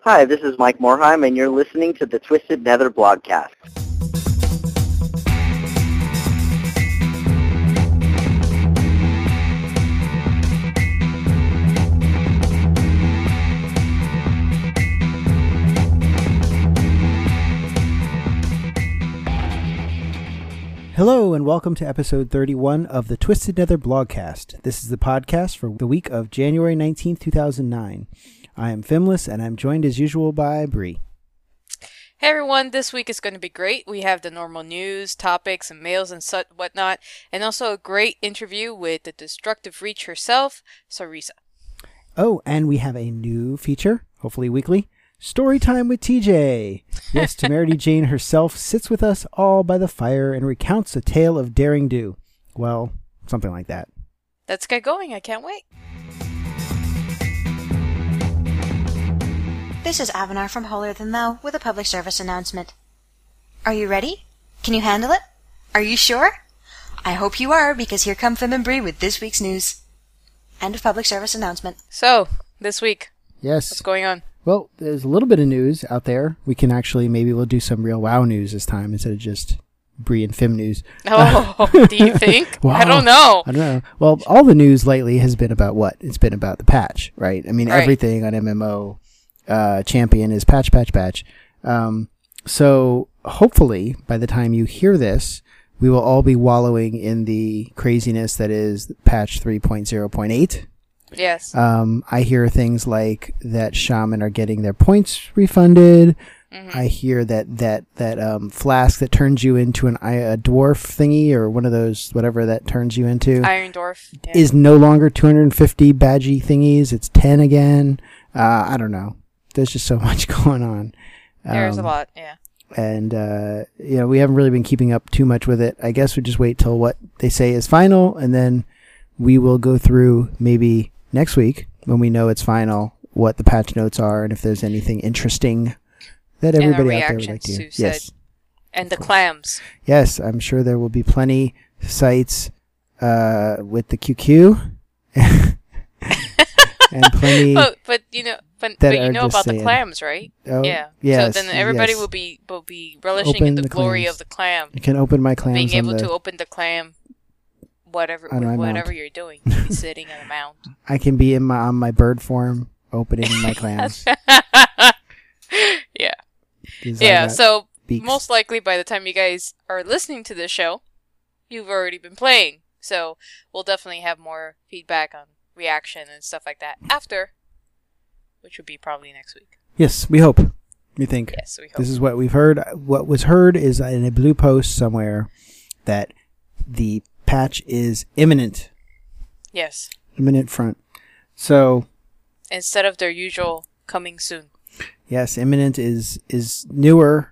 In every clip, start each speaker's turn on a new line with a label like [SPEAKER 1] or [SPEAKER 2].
[SPEAKER 1] Hi, this is Mike Morheim, and you're listening to the Twisted Nether Blogcast.
[SPEAKER 2] Hello and welcome to episode 31 of the Twisted Nether Blogcast. This is the podcast for the week of January 19th, 2009. I am Fimless and I'm joined as usual by Bree.
[SPEAKER 3] Hey everyone, this week is going to be great. We have the normal news, topics, and mails and whatnot, and also a great interview with the Destructive Reach herself, Sarisa.
[SPEAKER 2] Oh, and we have a new feature, hopefully weekly, Story Time with TJ. Yes, Temerity Jane herself sits with us all by the fire and recounts a tale of daring do. Well, something like that.
[SPEAKER 3] Let's get going. I can't wait.
[SPEAKER 4] This is Avanar from Holier Than Thou with a public service announcement. Are you ready? Can you handle it? Are you sure? I hope you are, because here come Fim and Bree with this week's news. End of public service announcement.
[SPEAKER 3] So, this week,
[SPEAKER 2] Yes.
[SPEAKER 3] what's going on?
[SPEAKER 2] Well, there's a little bit of news out there. We can actually, maybe we'll do some real WoW news this time instead of just Bree and Fim news.
[SPEAKER 3] Oh, do you think?
[SPEAKER 2] Wow.
[SPEAKER 3] I don't know.
[SPEAKER 2] I don't know. Well, all the news lately has been about what? It's been about the patch, right? I mean,
[SPEAKER 3] Right.
[SPEAKER 2] Everything on MMO Champion is patch. So hopefully, by the time you hear this, we will all be wallowing in the craziness that is patch 3.0.8.
[SPEAKER 3] Yes.
[SPEAKER 2] I hear things like that shaman are getting their points refunded.
[SPEAKER 3] Mm-hmm.
[SPEAKER 2] I hear that flask that turns you into a dwarf thingy or one of those, whatever that turns you into,
[SPEAKER 3] Iron Dwarf. Yeah.
[SPEAKER 2] is no longer 250 badgy thingies. It's 10 again. I don't know. There's just so much going on.
[SPEAKER 3] There's a lot, yeah.
[SPEAKER 2] And, we haven't really been keeping up too much with it. I guess we just wait till what they say is final, and then we will go through maybe next week when we know it's final, what the patch notes are, and if there's anything interesting that everybody out there would like to hear. Yes.
[SPEAKER 3] And the clams.
[SPEAKER 2] Yes, I'm sure there will be plenty sites with the QQ and plenty
[SPEAKER 3] But you know
[SPEAKER 2] are
[SPEAKER 3] about
[SPEAKER 2] just
[SPEAKER 3] the
[SPEAKER 2] saying,
[SPEAKER 3] clams, right?
[SPEAKER 2] Oh,
[SPEAKER 3] Yeah.
[SPEAKER 2] yes,
[SPEAKER 3] So then everybody
[SPEAKER 2] yes.
[SPEAKER 3] will be relishing
[SPEAKER 2] Open
[SPEAKER 3] in the
[SPEAKER 2] the
[SPEAKER 3] glory
[SPEAKER 2] clams.
[SPEAKER 3] of the clam.
[SPEAKER 2] You can open my clams
[SPEAKER 3] Being able
[SPEAKER 2] on
[SPEAKER 3] to open the clam whatever
[SPEAKER 2] on my
[SPEAKER 3] whatever
[SPEAKER 2] mount.
[SPEAKER 3] you're doing. You can be sitting on a mount.
[SPEAKER 2] I can be on my bird form opening my clams.
[SPEAKER 3] Yeah.
[SPEAKER 2] 'Cause I
[SPEAKER 3] Yeah,
[SPEAKER 2] got
[SPEAKER 3] so
[SPEAKER 2] beaks.
[SPEAKER 3] most likely by the time you guys are listening to this show, you've already been playing. So we'll definitely have more feedback on reaction and stuff like that after, which would be probably next week.
[SPEAKER 2] Yes, we hope. We think.
[SPEAKER 3] Yes, we hope.
[SPEAKER 2] This is what we've heard. What was heard is in a blue post somewhere that the patch is imminent.
[SPEAKER 3] Yes.
[SPEAKER 2] Imminent front. So,
[SPEAKER 3] Instead of their usual coming soon.
[SPEAKER 2] yes, imminent is newer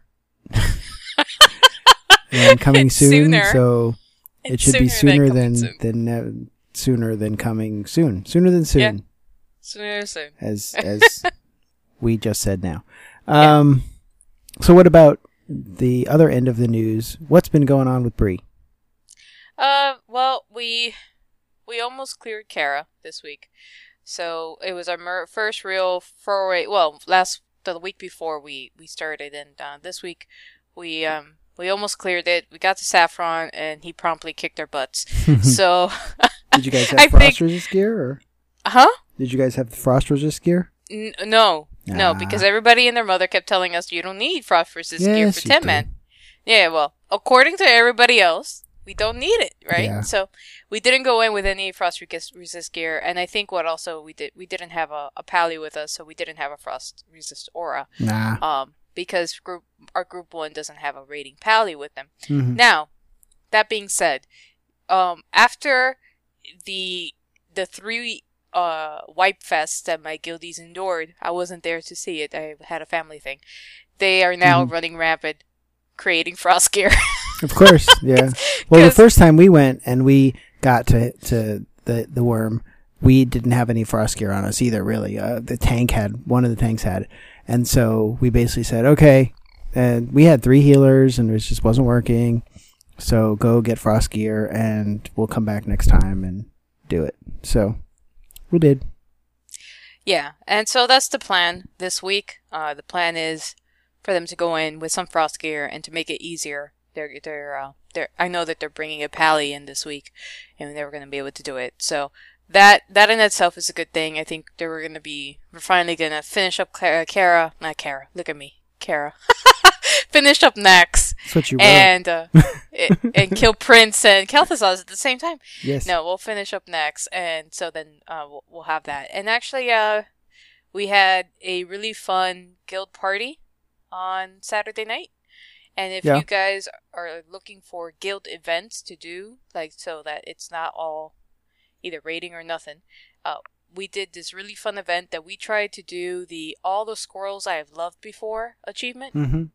[SPEAKER 2] and coming
[SPEAKER 3] It's
[SPEAKER 2] soon.
[SPEAKER 3] sooner.
[SPEAKER 2] So it
[SPEAKER 3] It's
[SPEAKER 2] should be sooner
[SPEAKER 3] coming
[SPEAKER 2] than sooner than coming soon. Sooner than soon.
[SPEAKER 3] Yeah. Sooner soon.
[SPEAKER 2] As we just said now. So what about the other end of the news? What's been going on with Bree?
[SPEAKER 3] Well, we almost cleared Kara this week. So it was our first real foray. Well, the week before we started, and this week we almost cleared it. We got to Saffron, and he promptly kicked our butts. So
[SPEAKER 2] Did you guys have
[SPEAKER 3] I
[SPEAKER 2] frost
[SPEAKER 3] think-
[SPEAKER 2] resist gear? Or
[SPEAKER 3] huh?
[SPEAKER 2] did you guys have the frost resist gear?
[SPEAKER 3] No,
[SPEAKER 2] Ah.
[SPEAKER 3] because everybody and their mother kept telling us you don't need frost resist gear
[SPEAKER 2] Yes,
[SPEAKER 3] for
[SPEAKER 2] you
[SPEAKER 3] 10
[SPEAKER 2] do.
[SPEAKER 3] man. Yeah, well, according to everybody else, we don't need it, right?
[SPEAKER 2] Yeah.
[SPEAKER 3] So we didn't go in with any frost resist gear, and I think what also we didn't have a pally with us, so we didn't have a frost resist aura.
[SPEAKER 2] Nah.
[SPEAKER 3] Because our group 1 doesn't have a rating pally with them.
[SPEAKER 2] Mhm.
[SPEAKER 3] Now, that being said, after the 3 wipe fest that my guildies endured, I wasn't there to see it. I had a family thing. They are now running rampant, creating frost gear.
[SPEAKER 2] Of course, yeah. Well, the first time we went and we got to the worm, we didn't have any frost gear on us either, really. One of the tanks had. And so we basically said, okay, and we had 3 healers and it just wasn't working. So go get frost gear and we'll come back next time and do it. So we did.
[SPEAKER 3] Yeah, and so that's the plan this week. The plan is for them to go in with some frost gear and to make it easier. I know that they're bringing a pally in this week, and they were going to be able to do it. So that in itself is a good thing. I think we're finally going to finish up Kara. Look at me, Kara. Finish up Nax.
[SPEAKER 2] That's what you wrote.
[SPEAKER 3] And and kill Prince and Kel'Thuzad at the same time.
[SPEAKER 2] Yes.
[SPEAKER 3] No, we'll finish up Nax, and so then we'll have that. And actually, we had a really fun guild party on Saturday night. And if you guys are looking for guild events to do, like so that it's not all either raiding or nothing, we did this really fun event that we tried to do the All the Squirrels I Have Loved Before achievement.
[SPEAKER 2] Mm-hmm.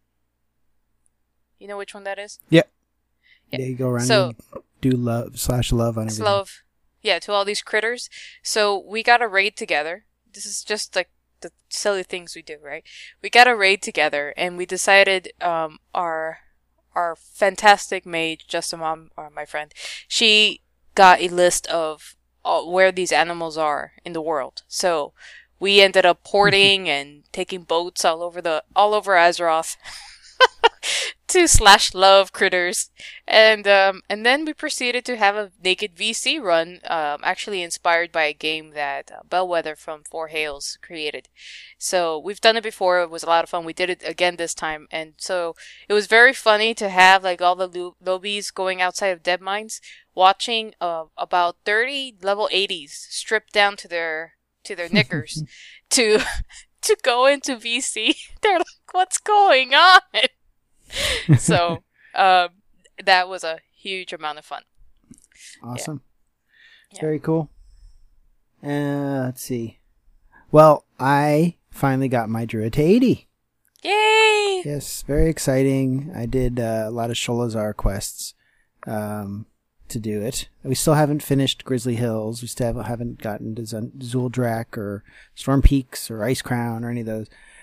[SPEAKER 3] You know which one that is?
[SPEAKER 2] Yep.
[SPEAKER 3] Yeah.
[SPEAKER 2] Yeah, you go around and do love on everything.
[SPEAKER 3] Love. Yeah, to all these critters. So we got a raid together. This is just like the silly things we do, right? We got a raid together, and we decided our fantastic mage, Justin Mom, or my friend, she got a list of where these animals are in the world. So we ended up porting and taking boats all over Azeroth to /love critters, and then we proceeded to have a naked VC run, actually inspired by a game that Bellwether from Four Hales created. So we've done it before. It was a lot of fun. We did it again this time, and so it was very funny to have like all the lobies going outside of Deadmines, watching about 30 level 80s stripped down to their knickers to go into VC. They're like, "What's going on?" So that was a huge amount of fun.
[SPEAKER 2] Awesome.
[SPEAKER 3] Yeah.
[SPEAKER 2] Very cool. Let's see. Well, I finally got my Druid to 80.
[SPEAKER 3] Yay!
[SPEAKER 2] Yes, very exciting. I did a lot of Sholazar quests to do it. We still haven't finished Grizzly Hills. We still haven't gotten to Zuldrak or Storm Peaks or Ice Crown or any of those.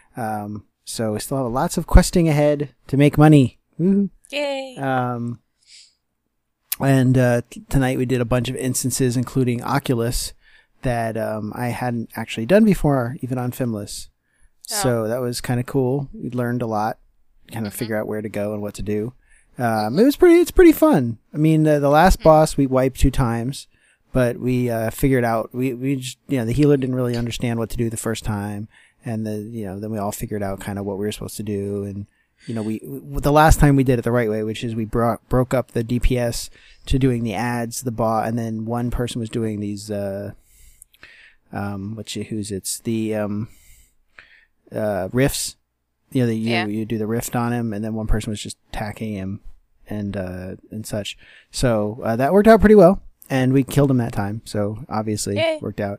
[SPEAKER 2] So we still have lots of questing ahead to make money. Woo-hoo.
[SPEAKER 3] Yay!
[SPEAKER 2] Tonight we did a bunch of instances, including Oculus, that I hadn't actually done before, even on Fimless. So that was kind of cool. We learned a lot, kind of figure out where to go and what to do. It's pretty fun. I mean, the last boss we wiped 2 times, but we figured out we just, the healer didn't really understand what to do the first time. And then we all figured out kind of what we were supposed to do. And, we the last time we did it the right way, which is we broke up the DPS to doing the ads, the bot, and then one person was doing these, rifts. You do the rift on him, and then one person was just attacking him and such. So, that worked out pretty well. And we killed him that time. So obviously worked out.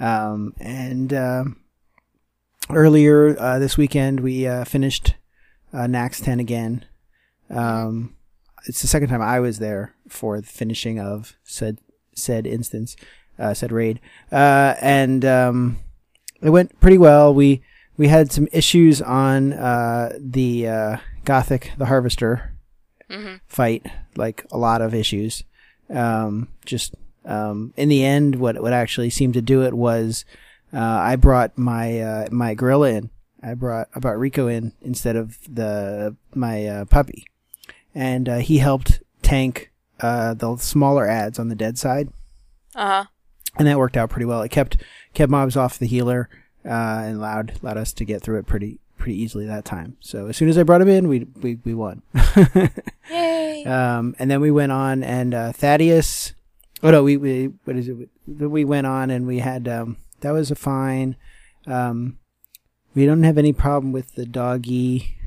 [SPEAKER 2] Earlier this weekend, we finished Nax 10 again. It's the second time I was there for the finishing of said instance, said raid. It went pretty well. We had some issues on the Gothic, the Harvester fight, like a lot of issues. In the end, what actually seemed to do it was I brought my gorilla in. I brought Rico in instead of my puppy, and he helped tank the smaller ads on the dead side. And that worked out pretty well. It kept mobs off the healer and allowed us to get through it pretty easily that time. So as soon as I brought him in, we won.
[SPEAKER 3] Yay!
[SPEAKER 2] And then we went on and Thaddeus. Oh no, we went on and we had that was a fine. We don't have any problem with the doggy.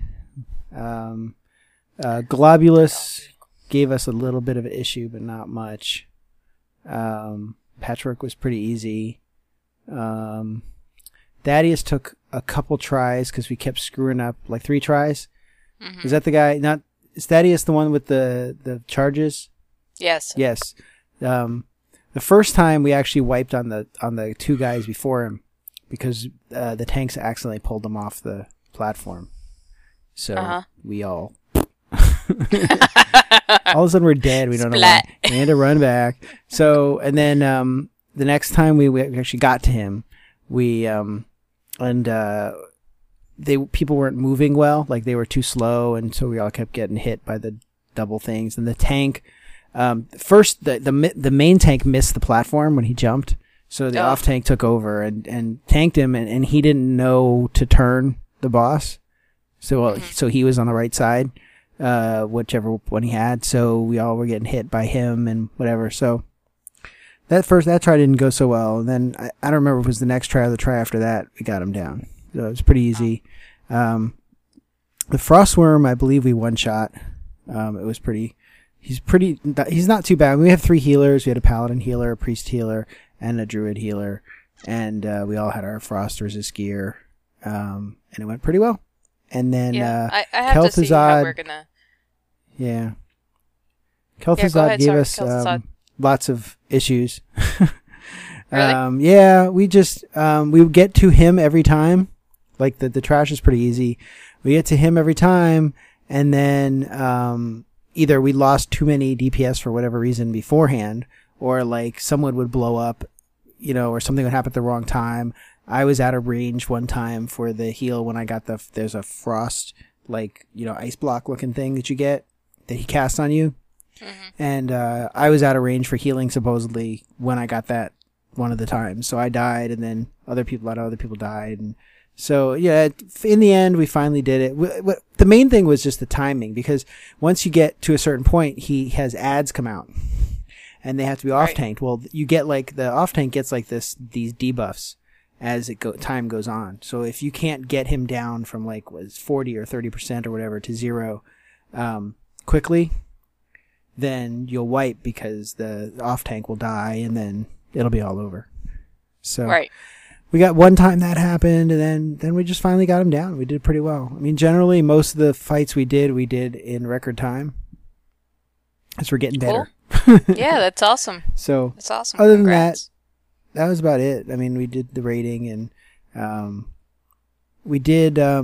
[SPEAKER 2] Globulus gave us a little bit of an issue, but not much. Patchwork was pretty easy. Thaddeus took a couple tries because we kept screwing up, like 3 tries. Is that the guy? Is Thaddeus the one with the charges?
[SPEAKER 3] Yes.
[SPEAKER 2] Yes. The first time we actually wiped on the 2 guys before him because the tanks accidentally pulled them off the platform. So we all of a sudden we're dead. We don't know why. We had to run back. So and then the next time we actually got to him, people weren't moving well, like they were too slow, and so we all kept getting hit by the double things. And the tank, first the main tank missed the platform when he jumped, so the off tank took over and tanked him, and he didn't know to turn the boss, so he was on the right side, whichever one he had. So we all were getting hit by him and whatever. So that try didn't go so well. And then I don't remember if it was the next try or the try after that we got him down. So it was pretty easy. The Frostworm, I believe we one shot. It was pretty. He's not too bad. We have 3 healers. We had a paladin healer, a priest healer, and a druid healer, and we all had our frost resist gear, and it went pretty well. And then
[SPEAKER 3] I have to see how we're gonna.
[SPEAKER 2] Yeah, Kel'Thuzad gave us lots of issues.
[SPEAKER 3] Really?
[SPEAKER 2] Yeah, we just we would get to him every time. Like the trash is pretty easy. We get to him every time, and then either we lost too many DPS for whatever reason beforehand, or like someone would blow up, or something would happen at the wrong time. I was out of range one time for the heal when I got there's a frost, ice block looking thing that you get that he casts on you. Mm-hmm. And I was out of range for healing supposedly when I got that one of the times. So I died, and then a lot of other people died. And so, yeah, in the end, we finally did it. The main thing was just the timing, because once you get to a certain point, he has ads come out, and they have to be off-tanked. Right. Well, you get the off-tank gets these debuffs as time goes on. So if you can't get him down from 40 or 30% or whatever to 0 quickly, then you'll wipe, because the off-tank will die, and then it'll be all over. So
[SPEAKER 3] right.
[SPEAKER 2] We got one time that happened, and then we just finally got him down. We did pretty well. I mean, generally, most of the fights we did in record time, as we're getting better.
[SPEAKER 3] Cool. Yeah, that's awesome.
[SPEAKER 2] So
[SPEAKER 3] that's awesome.
[SPEAKER 2] Other
[SPEAKER 3] Congrats.
[SPEAKER 2] than that was about it. I mean, we did the rating, and we did I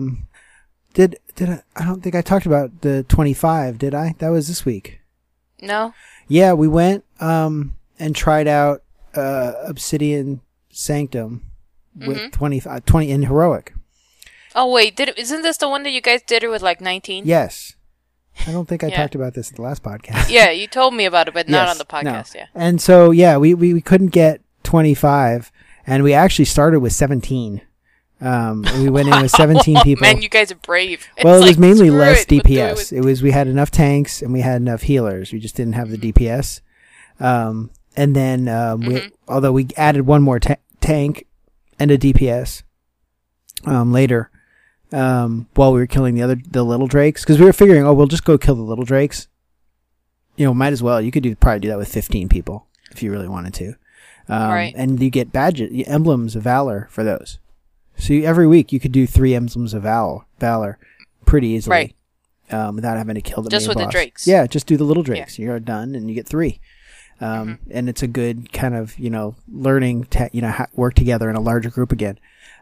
[SPEAKER 2] don't think I talked about the 25, did I? That was this week.
[SPEAKER 3] No. Yeah,
[SPEAKER 2] we went and tried out Obsidian Sanctum with 20 in heroic.
[SPEAKER 3] Oh wait, isn't this the one that you guys did it with 19?
[SPEAKER 2] Yes. I don't think I talked about this in the last podcast.
[SPEAKER 3] Yeah, you told me about it, but not on the podcast. No. Yeah.
[SPEAKER 2] And so we couldn't get 25, and we actually started with 17. We went in with 17 people.
[SPEAKER 3] Man, you guys are brave.
[SPEAKER 2] Well, it was mainly less DPS. We had enough tanks and we had enough healers. We just didn't have the DPS. And then although we added one more tank and a DPS later, while we were killing the little drakes, because we were figuring, we'll just go kill the little drakes. Might as well. You could probably do that with 15 people if you really wanted to. Right. And you get emblems of valor for those. So every week you could do 3 emblems of valor pretty easily, without having to kill the main boss.
[SPEAKER 3] Just with the drakes.
[SPEAKER 2] Yeah, just do the little drakes. Yeah. You're done, and you get 3. And it's a good kind of learning to work together in a larger group again.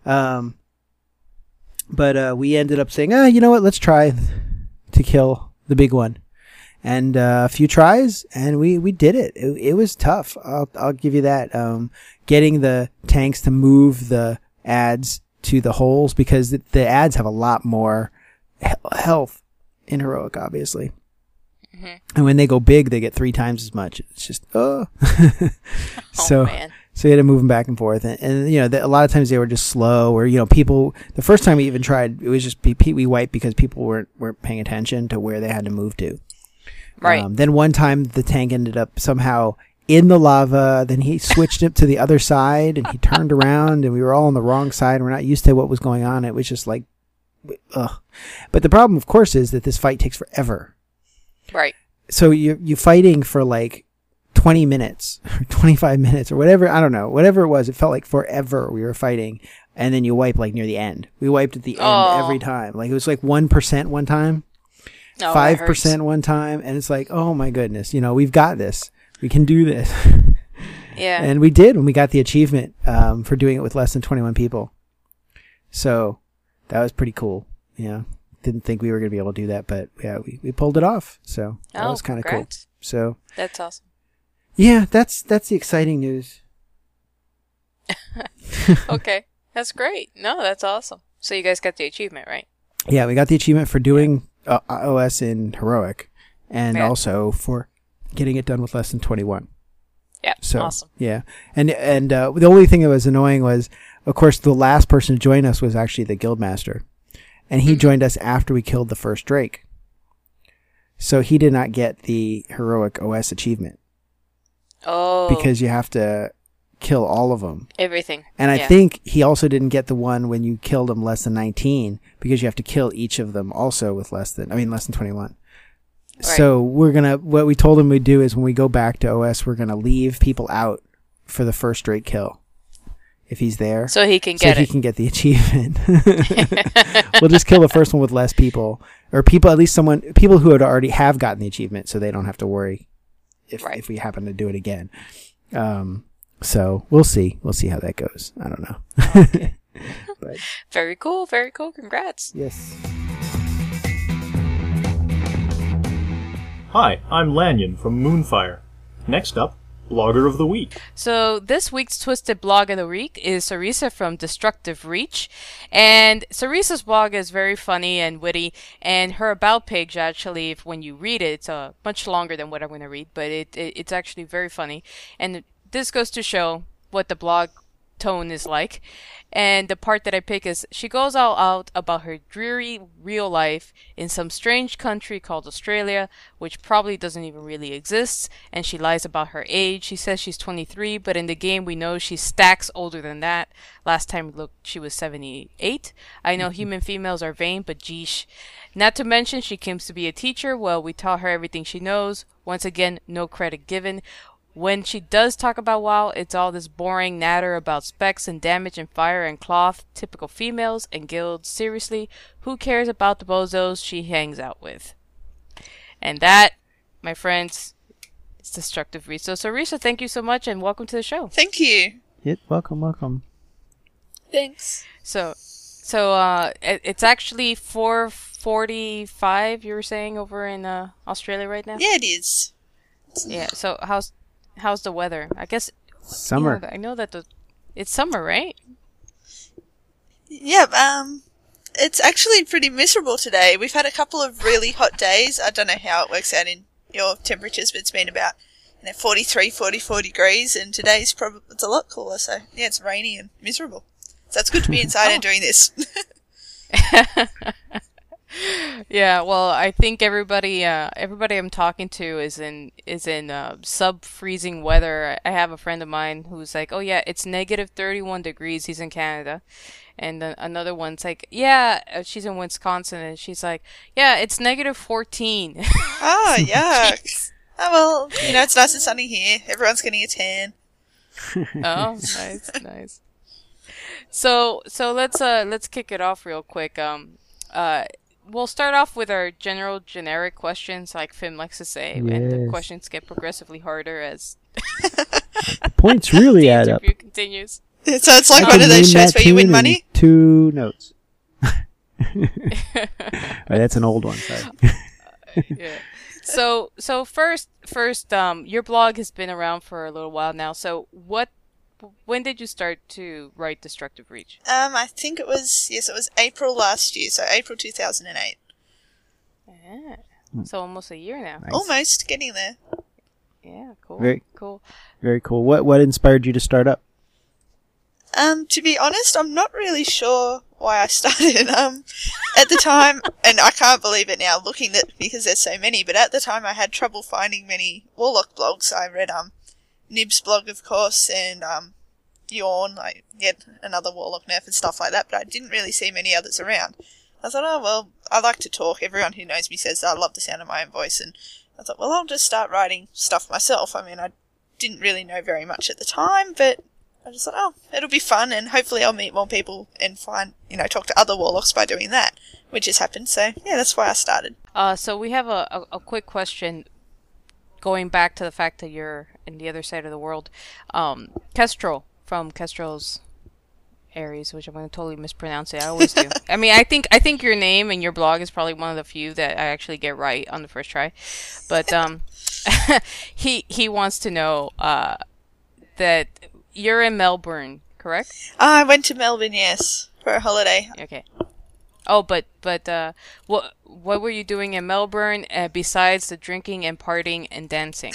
[SPEAKER 2] But we ended up saying, you know what? Let's try to kill the big one. And a few tries, and we did it. It was tough. I'll give you that. Getting the tanks to move the ads to the holes, because the ads have a lot more health in heroic, obviously. Mm-hmm. And when they go big, they get 3 times as much. It's just so
[SPEAKER 3] man.
[SPEAKER 2] So you had to move them back and forth, and a lot of times they were just slow, or people. The first time we even tried, it was just we wiped because people weren't paying attention to where they had to move to.
[SPEAKER 3] Right.
[SPEAKER 2] Then one time the tank ended up somehow in the lava. Then he switched it to the other side, and he turned around, and we were all on the wrong side. And we're not used to what was going on. It was just ugh. But the problem, of course, is that this fight takes forever.
[SPEAKER 3] Right.
[SPEAKER 2] So you're fighting for 20 minutes or 25 minutes or whatever. I don't know. Whatever it was, it felt like forever we were fighting. And then you wipe near the end. We wiped at the end every time. It was 1% one time. 5% one time, and it's oh my goodness, we've got this. We can do this.
[SPEAKER 3] Yeah.
[SPEAKER 2] And we did when we got the achievement for doing it with less than 21 people. So that was pretty cool. Didn't think we were going to be able to do that, but yeah, we pulled it off. So that was kind of cool. So
[SPEAKER 3] that's awesome.
[SPEAKER 2] Yeah, that's the exciting news.
[SPEAKER 3] Okay. That's great. No, that's awesome. So you guys got the achievement, right?
[SPEAKER 2] Yeah, we got the achievement for doing OS in Heroic, and also for getting it done with less than 21.
[SPEAKER 3] Yeah,
[SPEAKER 2] so,
[SPEAKER 3] awesome.
[SPEAKER 2] Yeah, and the only thing that was annoying was, of course, the last person to join us was actually the Guildmaster, and he joined us after we killed the first Drake. So he did not get the Heroic OS achievement.
[SPEAKER 3] Oh.
[SPEAKER 2] Because you have to kill all of them.
[SPEAKER 3] Everything.
[SPEAKER 2] And I think he also didn't get the one when you killed them less than 19, because you have to kill each of them also with less than 21. Right. So what we told him we'd do is when we go back to OS, we're going to leave people out for the first Drake kill. If he's there.
[SPEAKER 3] So he can get it.
[SPEAKER 2] So he can get the achievement. We'll just kill the first one with less people. Or people who had already have gotten the achievement, so they don't have to worry if we happen to do it again. So we'll see. We'll see how that goes. I don't know.
[SPEAKER 3] Okay.
[SPEAKER 2] But,
[SPEAKER 3] very cool. Very cool. Congrats.
[SPEAKER 2] Yes.
[SPEAKER 5] Hi, I'm Lanyon from Moonfire. Next up, Blogger of the Week.
[SPEAKER 3] So this week's Twisted Blog of the Week is Sarisa from Destructive Reach. And Sarisa's blog is very funny and witty. And her about page, actually, when you read it, it's much longer than what I'm going to read. But it's actually very funny. And this goes to show what the blog tone is like. And the part that I pick is she goes all out about her dreary real life in some strange country called Australia, which probably doesn't even really exist, and she lies about her age. She says she's 23, but in the game we know she's stacks older than that. Last time we looked, she was 78. I know human females are vain, but geesh. Not to mention she claims to be a teacher. Well, we taught her everything she knows. Once again, no credit given. When she does talk about WoW, it's all this boring natter about specs and damage and fire and cloth, typical females and guilds. Seriously, who cares about the bozos she hangs out with? And that, my friends, is Destructive Reach. So, Sarisa, thank you so much and welcome to the show.
[SPEAKER 6] Thank you.
[SPEAKER 2] Yeah, welcome.
[SPEAKER 6] Thanks.
[SPEAKER 3] So it's actually 4:45, you were saying, over in Australia right now?
[SPEAKER 6] Yeah, it is.
[SPEAKER 3] Yeah, so how's the weather? I guess
[SPEAKER 2] summer.
[SPEAKER 3] I know that it's summer, right?
[SPEAKER 6] Yeah, it's actually pretty miserable today. We've had a couple of really hot days. I don't know how it works out in your temperatures, but it's been about 43, 44 degrees, and today's it's a lot cooler. So yeah, it's rainy and miserable. So it's good to be inside and doing this.
[SPEAKER 3] Yeah, well, I think everybody I'm talking to is in sub-freezing weather. I have a friend of mine who's like, "Oh yeah, it's negative 31 degrees." He's in Canada, and then another one's like, "Yeah," she's in Wisconsin, and she's like, "Yeah, it's negative 14."
[SPEAKER 6] Oh, yuck! Oh well, it's nice and sunny here. Everyone's getting a tan.
[SPEAKER 3] Oh, nice. So let's kick it off real quick. We'll start off with our generic questions, like Finn likes to say, and the questions get progressively harder as
[SPEAKER 2] the points really add up.
[SPEAKER 3] The interview continues.
[SPEAKER 6] So it's like one of those shows where you win money?
[SPEAKER 2] 2 notes. Right, that's an old one, sorry.
[SPEAKER 3] Yeah. So first, your blog has been around for a little while now. So when did you start to write Destructive Reach?
[SPEAKER 6] I think it was April last year, so April 2008.
[SPEAKER 3] Yeah. So almost a year now.
[SPEAKER 2] Nice.
[SPEAKER 6] Almost getting there.
[SPEAKER 3] Yeah, cool.
[SPEAKER 2] Very
[SPEAKER 3] cool.
[SPEAKER 2] Very cool. What inspired you to start up?
[SPEAKER 6] To be honest, I'm not really sure why I started. At the time, and I can't believe it now looking at because there's so many, but at the time I had trouble finding many Warlock blogs. I read Nib's blog, of course, and Yawn, like yet another Warlock nerf and stuff like that, but I didn't really see many others around. I thought, oh well, I like to talk. Everyone who knows me says that I love the sound of my own voice, and I thought, well, I'll just start writing stuff myself. I mean, I didn't really know very much at the time, but I just thought, oh, it'll be fun, and hopefully I'll meet more people and talk to other Warlocks by doing that, which has happened. So yeah, that's why I started.
[SPEAKER 3] So we have a quick question. Going back to the fact that you're in the other side of the world, Kestrel from Kestrel's Aries, which I'm going to totally mispronounce it. I always do. I mean, I think your name and your blog is probably one of the few that I actually get right on the first try. But he wants to know that you're in Melbourne correct?
[SPEAKER 6] I went to Melbourne, yes, for a holiday.
[SPEAKER 3] Okay. Oh, but what were you doing in Melbourne besides the drinking and partying and dancing?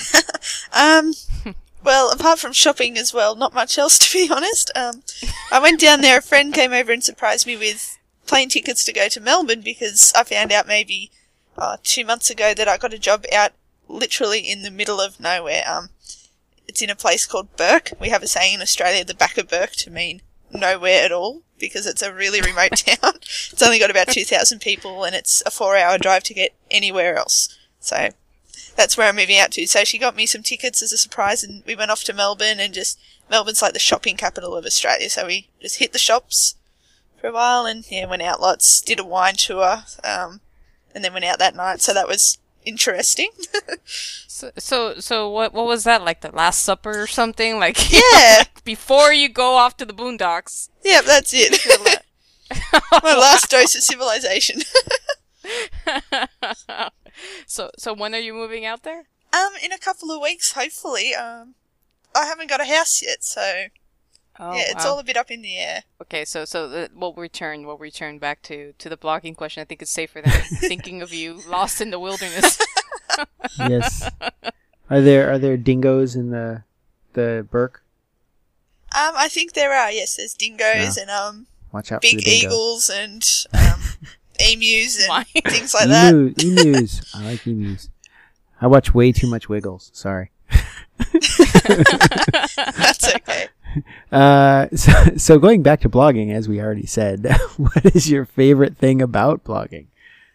[SPEAKER 6] Well, apart from shopping as well, not much else, to be honest. I went down there, a friend came over and surprised me with plane tickets to go to Melbourne because I found out maybe 2 months ago that I got a job out literally in the middle of nowhere. It's in a place called Burke. We have a saying in Australia, the back of Burke, to mean nowhere at all, because it's a really remote town. It's only got about 2,000 people, and it's a 4-hour drive to get anywhere else. So that's where I'm moving out to. So she got me some tickets as a surprise, and we went off to Melbourne, and Melbourne's like the shopping capital of Australia, so we just hit the shops for a while, and went out lots, did a wine tour, and then went out that night, so that was interesting.
[SPEAKER 3] So what was that, like the Last Supper or something? Like,
[SPEAKER 6] Yeah.
[SPEAKER 3] like before you go off to the boondocks.
[SPEAKER 6] Yep, that's it. My last dose of civilization.
[SPEAKER 3] So when are you moving out there?
[SPEAKER 6] In a couple of weeks, hopefully. I haven't got a house yet, so
[SPEAKER 3] Oh,
[SPEAKER 6] it's
[SPEAKER 3] wow.
[SPEAKER 6] all a bit up in the air.
[SPEAKER 3] Okay, so we'll return back to the blogging question. I think it's safer than thinking of you lost in the wilderness.
[SPEAKER 2] Yes. Are there dingoes in the Burke?
[SPEAKER 6] I think there are, yes. There's dingoes
[SPEAKER 2] Yeah.
[SPEAKER 6] and
[SPEAKER 2] Watch out for the
[SPEAKER 6] big
[SPEAKER 2] dingoes.
[SPEAKER 6] eagles and emus and
[SPEAKER 3] Why?
[SPEAKER 6] things like that.
[SPEAKER 2] Emus. I like emus. I watch way too much Wiggles. Sorry.
[SPEAKER 6] That's okay.
[SPEAKER 2] So going back to blogging, as we already said, what is your favorite thing about blogging?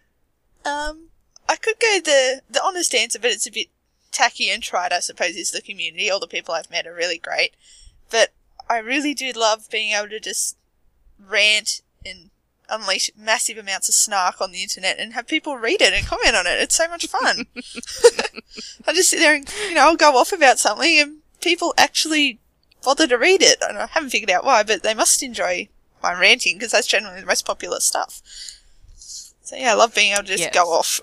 [SPEAKER 6] I could go the honest answer, but it's a bit tacky and trite, I suppose, is the community. All the people I've met are really great. But I really do love being able to just rant and unleash massive amounts of snark on the internet and have people read it and comment on it. It's so much fun. I just sit there and, I'll go off about something and people actually bother to read it. And I haven't figured out why, but they must enjoy my ranting because that's generally the most popular stuff. So yeah, I love being able to just go off.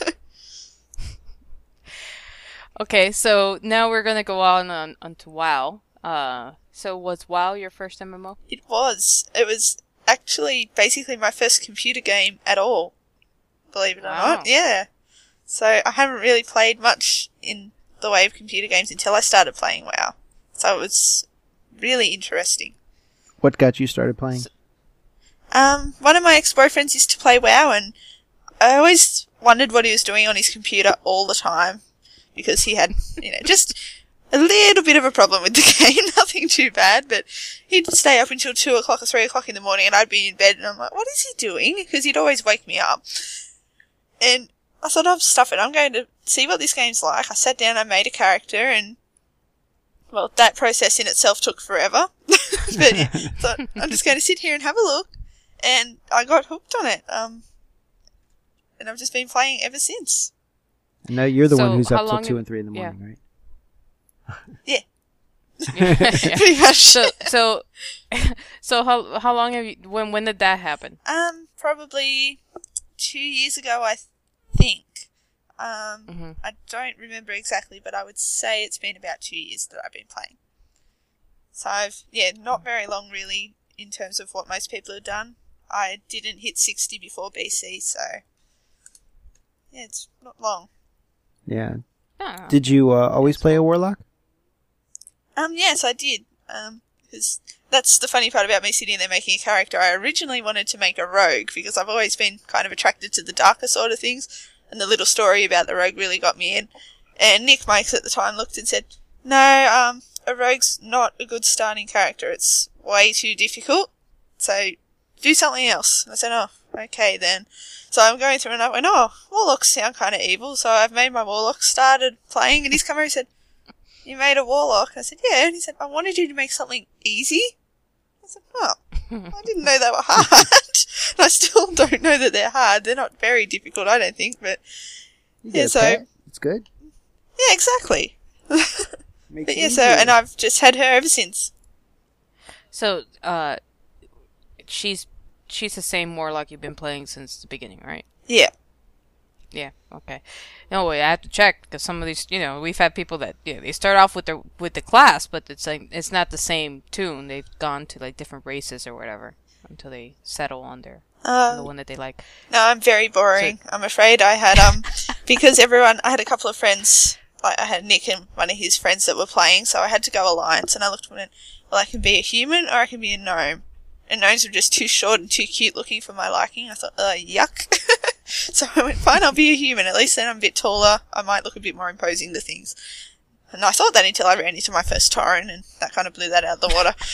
[SPEAKER 3] Okay, so now we're gonna go on to WoW. So was WoW your first MMO?
[SPEAKER 6] It was. It was actually basically my first computer game at all. Believe it or
[SPEAKER 3] Wow.
[SPEAKER 6] not. Yeah. So I haven't really played much in the way of computer games until I started playing WoW. So it was really interesting.
[SPEAKER 2] What got you started playing?
[SPEAKER 6] One of my ex-boyfriends used to play WoW, and I always wondered what he was doing on his computer all the time, because he had, just a little bit of a problem with the game, nothing too bad, but he'd stay up until 2 o'clock or 3 o'clock in the morning, and I'd be in bed, and I'm like, what is he doing? Because he'd always wake me up. And I thought, oh, stuff it, I'm going to see what this game's like. I sat down, I made a character, and well, that process in itself took forever. But yeah, so I'm just going to sit here and have a look. And I got hooked on it. And I've just been playing ever since.
[SPEAKER 2] I know you're the
[SPEAKER 3] So
[SPEAKER 2] one who's
[SPEAKER 3] how
[SPEAKER 2] up till
[SPEAKER 3] long
[SPEAKER 2] 2
[SPEAKER 3] have-
[SPEAKER 2] and 3 in the morning, right?
[SPEAKER 6] Yeah,
[SPEAKER 3] Yeah.
[SPEAKER 6] pretty much.
[SPEAKER 3] So how long have you? When did that happen?
[SPEAKER 6] Probably 2 years ago, I think.
[SPEAKER 3] Mhm.
[SPEAKER 6] I don't remember exactly, but I would say it's been about 2 years that I've been playing. So not very long really in terms of what most people have done. I didn't hit 60 before BC, so yeah, it's not long.
[SPEAKER 2] Yeah.
[SPEAKER 3] Oh.
[SPEAKER 2] Did you always play a warlock?
[SPEAKER 6] Yes, I did. Because that's the funny part about me sitting there making a character. I originally wanted to make a rogue because I've always been kind of attracted to the darker sort of things, and the little story about the rogue really got me in. And Nick Mikes at the time looked and said, "No, a rogue's not a good starting character. It's way too difficult. So do something else." And I said, "Oh, okay then." So I'm going through and I went, "Oh, warlocks sound kind of evil." So I've made my warlock, started playing, and he's come over and said, "You made a warlock?" And I said, "Yeah." And he said, "I wanted you to make something easy." I said, "Oh, I didn't know they were hard." And I still don't know that they're hard. They're not very difficult, I don't think, but
[SPEAKER 2] You
[SPEAKER 6] yeah,
[SPEAKER 2] get a
[SPEAKER 6] so
[SPEAKER 2] pet. It's good.
[SPEAKER 6] yeah, exactly.
[SPEAKER 2] Makes
[SPEAKER 6] But
[SPEAKER 2] it
[SPEAKER 6] yeah, so
[SPEAKER 2] easier.
[SPEAKER 6] and I've just had her ever since.
[SPEAKER 3] So she's the same warlock you've been playing since the beginning, right?
[SPEAKER 6] Yeah.
[SPEAKER 3] Yeah. Okay. No, wait, I have to check because some of these, we've had people that they start off with the class, but it's like it's not the same tune. They've gone to like different races or whatever until they settle on on the one that they like.
[SPEAKER 6] No, I'm very boring. So, I'm afraid I had because I had a couple of friends. Like I had Nick and one of his friends that were playing, so I had to go alliance. And I looked at it. Well, I can be a human or I can be a gnome. And gnomes were just too short and too cute looking for my liking. I thought, yuck. So I went, fine, I'll be a human. At least then I'm a bit taller. I might look a bit more imposing to things. And I thought that until I ran into my first Tauren, and that kind of blew that out of the water.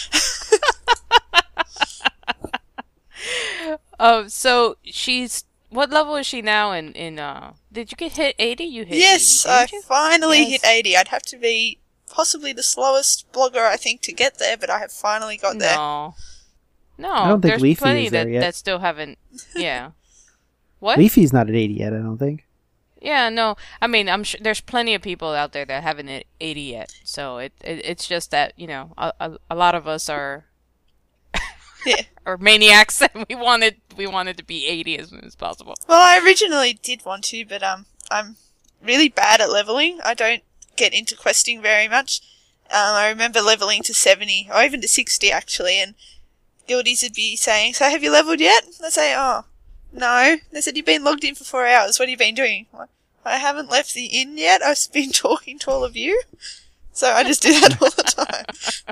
[SPEAKER 3] So what level is she now in did you get hit 80? You hit 80,
[SPEAKER 6] yes, I finally hit 80. I'd have to be possibly the slowest blogger, I think, to get there, but I have finally got there.
[SPEAKER 3] No,
[SPEAKER 2] I don't think
[SPEAKER 3] there's
[SPEAKER 2] Leafy
[SPEAKER 3] plenty
[SPEAKER 2] is there yet.
[SPEAKER 3] that still haven't. Yeah. What?
[SPEAKER 2] Leafy's not at 80 yet, I don't think.
[SPEAKER 3] Yeah, no. I mean, I'm sure there's plenty of people out there that haven't hit 80 yet. So it's just that a lot of us are are maniacs, and we wanted to be 80 as soon as possible.
[SPEAKER 6] Well, I originally did want to, but I'm really bad at leveling. I don't get into questing very much. I remember leveling to 70 or even to 60 actually, and guildies would be saying, "So have you leveled yet?" I'd say, "Oh, no." They said, "You've been logged in for 4 hours. What have you been doing?" I haven't left the inn yet. I've been talking to all of you. So I just do that all the time.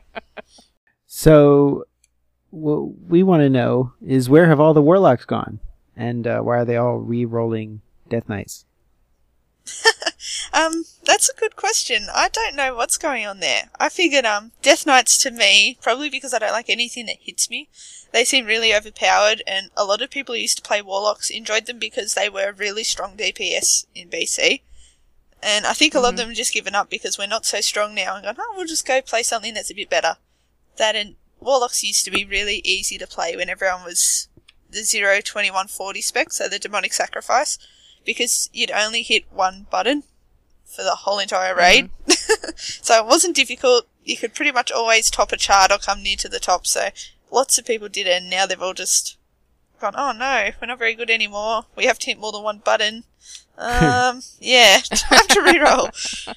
[SPEAKER 2] So what we want to know is, where have all the warlocks gone? And why are they all re-rolling Death Knights?
[SPEAKER 6] That's a good question. I don't know what's going on there. I figured, Death Knights to me, probably because I don't like anything that hits me, they seem really overpowered, and a lot of people who used to play Warlocks enjoyed them because they were really strong DPS in BC. And I think a lot of them have just given up because we're not so strong now and gone, we'll just go play something that's a bit better. That and Warlocks used to be really easy to play when everyone was the 0-21-40 spec, so the Demonic Sacrifice, because you'd only hit one button for the whole entire raid. So it wasn't difficult. You could pretty much always top a chart or come near to the top, so lots of people did it, and now they've all just gone, oh no, we're not very good anymore. We have to hit more than one button. Yeah, time to reroll.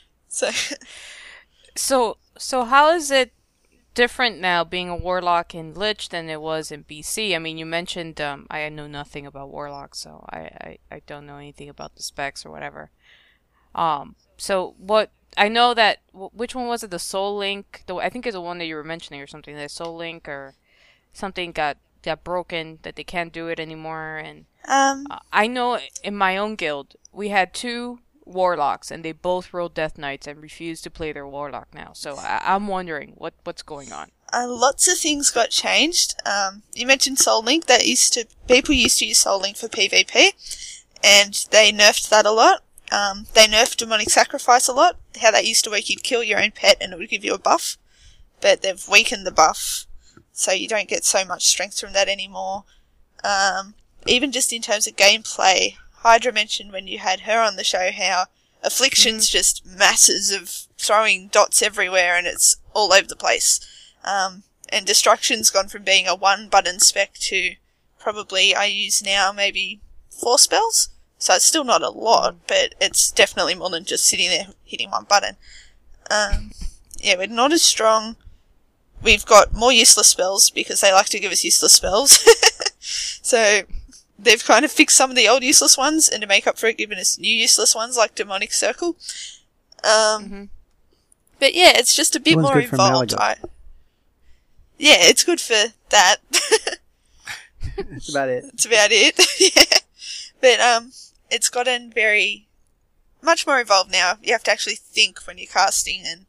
[SPEAKER 3] So how is it different now being a warlock in Lich than it was in BC? I mean, you mentioned I know nothing about warlocks, so I don't know anything about the specs or whatever. So what I know that which one was it? The Soul Link? I think it's the one that you were mentioning or something. The Soul Link or something got broken that they can't do it anymore. And I know in my own guild we had 2 warlocks and they both rolled Death Knights and refused to play their warlock now. So I'm wondering what's going on.
[SPEAKER 6] Lots of things got changed. You mentioned Soul Link. People used to use Soul Link for PvP, and they nerfed that a lot. They nerfed Demonic Sacrifice a lot. How that used to work, you'd kill your own pet and it would give you a buff, but they've weakened the buff, so you don't get so much strength from that anymore. Even just in terms of gameplay, Hydra mentioned when you had her on the show how Affliction's just masses of throwing dots everywhere and it's all over the place. And Destruction's gone from being a 1-button spec to probably I use now maybe 4 spells. So it's still not a lot, but it's definitely more than just sitting there hitting 1 button. Yeah, we're not as strong. We've got more useless spells because they like to give us useless spells. So they've kind of fixed some of the old useless ones, and to make up for it, given us new useless ones like Demonic Circle. But yeah, it's just a bit more involved. Yeah, it's good for that.
[SPEAKER 2] That's about it.
[SPEAKER 6] That's about it. Yeah. But it's gotten much more involved now. You have to actually think when you're casting, and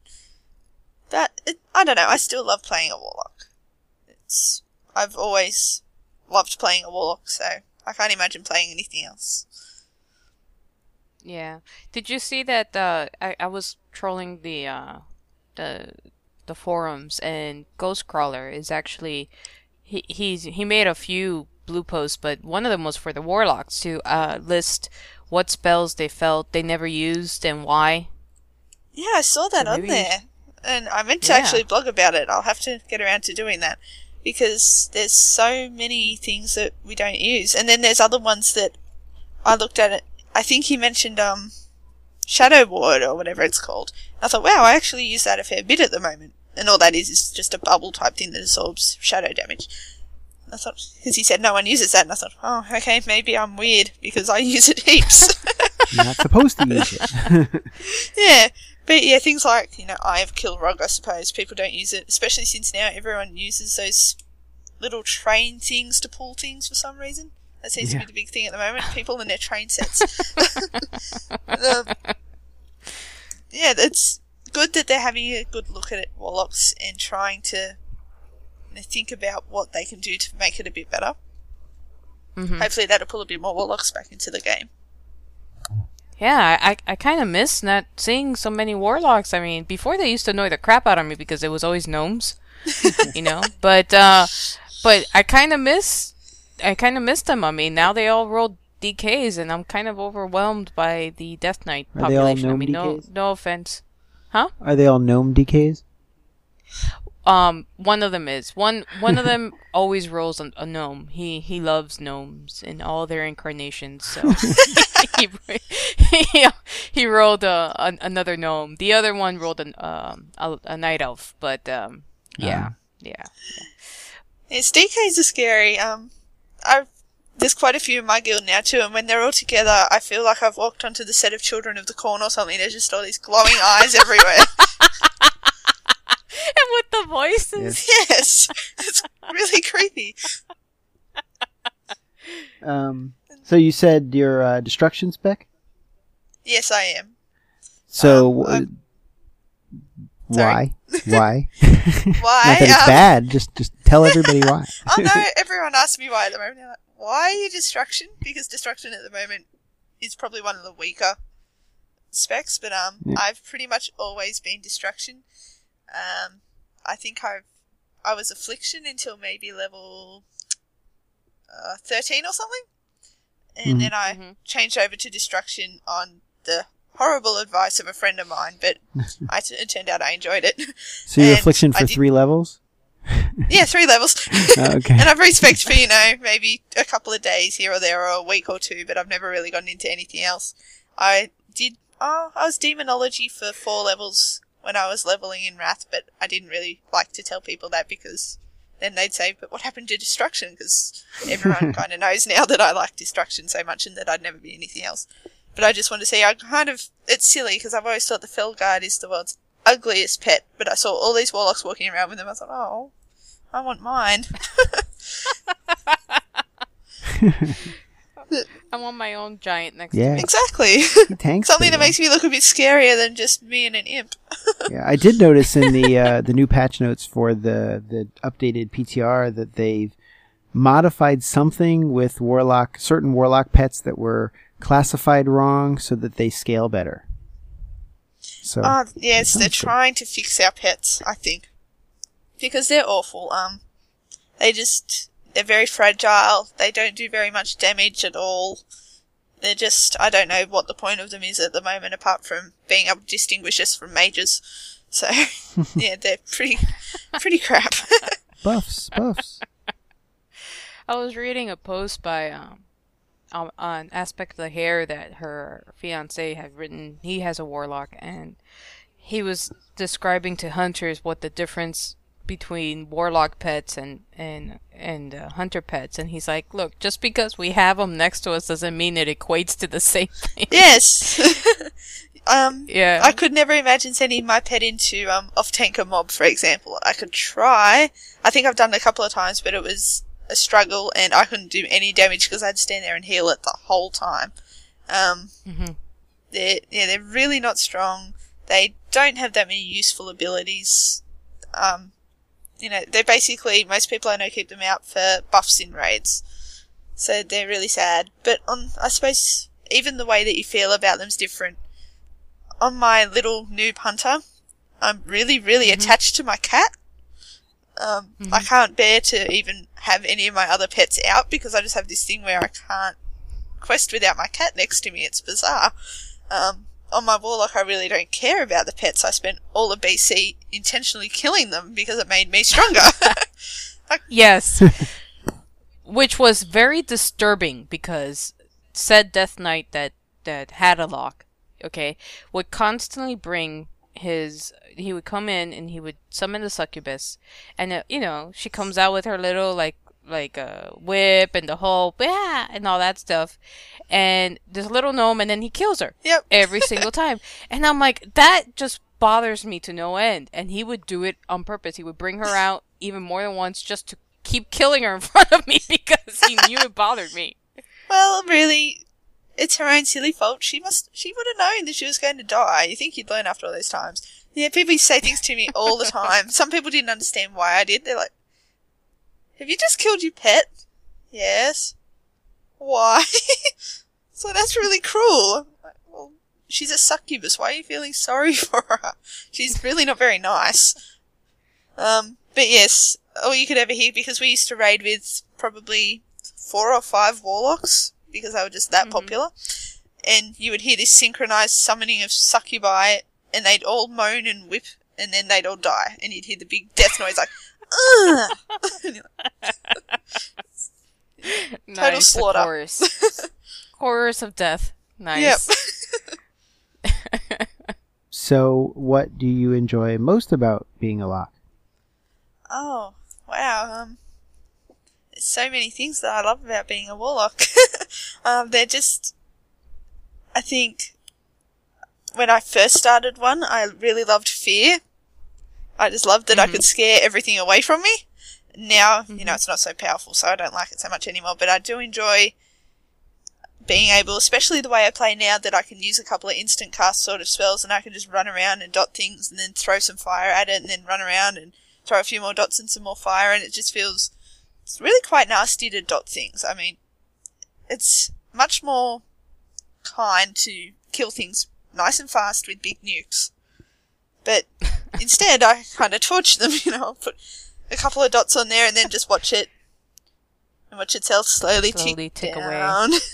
[SPEAKER 6] I don't know, I still love playing a Warlock. I've always loved playing a Warlock, so I can't imagine playing anything else.
[SPEAKER 3] Yeah. Did you see that I was trolling the forums, and Ghostcrawler is actually he made a few blue posts, but one of them was for the Warlocks to list what spells they felt they never used and why.
[SPEAKER 6] Yeah, I saw that on there. And I meant to actually blog about it. I'll have to get around to doing that, because there's so many things that we don't use. And then there's other ones that I looked at it. I think he mentioned Shadow Ward or whatever it's called. I thought, wow, I actually use that a fair bit at the moment. And all that is just a bubble type thing that absorbs shadow damage. I thought, because he said no one uses that, and I thought, oh, okay, maybe I'm weird because I use it heaps.
[SPEAKER 2] You're not supposed to use it.
[SPEAKER 6] Yeah, but yeah, things like, Eye of Kilrog, I suppose, people don't use it, especially since now everyone uses those little train things to pull things for some reason. That seems to be the big thing at the moment, people and their train sets. Yeah, it's good that they're having a good look at it, Warlocks, and trying to think about what they can do to make it a bit better.
[SPEAKER 3] Mm-hmm.
[SPEAKER 6] Hopefully that'll pull a bit more Warlocks back into the game.
[SPEAKER 3] Yeah, I kind of miss not seeing so many Warlocks. I mean, before they used to annoy the crap out of me because it was always gnomes, But I kind of miss them. I mean, now they all roll DKs, and I'm kind of overwhelmed by the Death Knight population.
[SPEAKER 2] All
[SPEAKER 3] I mean,
[SPEAKER 2] gnome DKs?
[SPEAKER 3] no offense, huh?
[SPEAKER 2] Are they all gnome DKs?
[SPEAKER 3] One of them is one of them always rolls a gnome. He loves gnomes in all their incarnations. So he rolled another gnome. The other one rolled a night elf. But yeah.
[SPEAKER 6] Yes, DKs are scary. There's quite a few in my guild now too, and when they're all together, I feel like I've walked onto the set of Children of the Corn or something. There's just all these glowing eyes everywhere.
[SPEAKER 3] And with the voices.
[SPEAKER 6] Yes, it's really creepy.
[SPEAKER 2] So you said your destruction spec?
[SPEAKER 6] Yes, I am.
[SPEAKER 2] So
[SPEAKER 6] Sorry.
[SPEAKER 2] why? Why?
[SPEAKER 6] Why?
[SPEAKER 2] Not that it's bad. Just tell everybody why.
[SPEAKER 6] Oh no, everyone asks me why at the moment. They're like, why are you destruction? Because destruction at the moment is probably one of the weaker specs, but I've pretty much always been destruction. I think I was affliction until maybe level 13 or something, and then I changed over to destruction on the horrible advice of a friend of mine, but it turned out I enjoyed it.
[SPEAKER 2] So you're affliction for 3 levels?
[SPEAKER 6] Yeah, 3 levels.
[SPEAKER 2] Okay.
[SPEAKER 6] And I've respect for, maybe a couple of days here or there or a week or 2, but I've never really gotten into anything else. I was demonology for 4 levels when I was leveling in Wrath, but I didn't really like to tell people that because then they'd say, but what happened to destruction? Because everyone kind of knows now that I like destruction so much and that I'd never be anything else. But I just want to say, it's silly because I've always thought the Felguard is the world's ugliest pet, but I saw all these Warlocks walking around with them. I thought, oh, I want mine.
[SPEAKER 3] I want my own giant next
[SPEAKER 2] Yeah.
[SPEAKER 3] to me.
[SPEAKER 6] Exactly.
[SPEAKER 2] Tanks
[SPEAKER 6] Something that
[SPEAKER 2] pretty
[SPEAKER 6] makes me look a bit scarier than just me and an imp.
[SPEAKER 2] Yeah, I did notice in the new patch notes for the updated PTR that they've modified something with certain Warlock pets that were classified wrong so that they scale better. So
[SPEAKER 6] Yes, they're trying to fix our pets, I think. Because they're awful. They're very fragile. They don't do very much damage at all. They're just, I don't know what the point of them is at the moment apart from being able to distinguish us from mages. So, yeah, they're pretty crap.
[SPEAKER 2] buffs.
[SPEAKER 3] I was reading a post by an aspect of the hair that her fiance had written. He has a Warlock, and he was describing to hunters what the difference between Warlock pets and hunter pets, and he's like, look, just because we have them next to us doesn't mean it equates to the same thing.
[SPEAKER 6] Yes.
[SPEAKER 3] Yeah.
[SPEAKER 6] I could never imagine sending my pet into off-tanker mob, for example. I could try. I think I've done it a couple of times, but it was a struggle, and I couldn't do any damage because I'd stand there and heal it the whole time. They're really not strong. They don't have that many useful abilities. They're basically, most people I know keep them out for buffs in raids. So they're really sad. But I suppose even the way that you feel about them is different. On my little noob hunter, I'm really, really attached to my cat. I can't bear to even have any of my other pets out because I just have this thing where I can't quest without my cat next to me. It's bizarre. On my Warlock, I really don't care about the pets. I spent all of BC intentionally killing them because it made me stronger.
[SPEAKER 3] Yes. Which was very disturbing because said Death Knight that that had a lock, okay, would constantly bring he would come in and he would summon the succubus, and she comes out with her little like whip and the whole and all that stuff, and this little gnome, and then he kills her.
[SPEAKER 6] Yep.
[SPEAKER 3] Every single time. And I'm like, that just bothers me to no end. And he would do it on purpose. He would bring her out even more than once just to keep killing her in front of me because he knew it bothered me.
[SPEAKER 6] Well, really, it's her own silly fault. She would have known that she was going to die. You think you'd learn after all those times. Yeah, people say things to me all the time. Some people didn't understand why I did. They're like, have you just killed your pet? Yes. Why? So that's really cruel. I'm like, well, she's a succubus. Why are you feeling sorry for her? She's really not very nice. But yes, all you could ever hear, because we used to raid with probably 4 or 5 warlocks, because they were just that popular, and you would hear this synchronized summoning of succubi, and they'd all moan and whip, and then they'd all die, and you'd hear the big death noise like, ugh! Total
[SPEAKER 3] Nice,
[SPEAKER 6] slaughter.
[SPEAKER 3] Chorus. Chorus of death. Nice.
[SPEAKER 6] Yep.
[SPEAKER 2] So, what do you enjoy most about being a lock?
[SPEAKER 6] Oh, wow. There's so many things that I love about being a warlock. They're just, I think, when I first started one, I really loved fear. I just loved that I could scare everything away from me. Now, it's not so powerful, so I don't like it so much anymore, but I do enjoy being able, especially the way I play now, that I can use a couple of instant cast sort of spells, and I can just run around and dot things, and then throw some fire at it, and then run around and throw a few more dots and some more fire, and it just feels, it's really quite nasty to dot things. I mean, it's much more kind to kill things nice and fast with big nukes. But instead, I kind of torture them, I'll put a couple of dots on there and then just watch it, and watch itself slowly tick down. Away.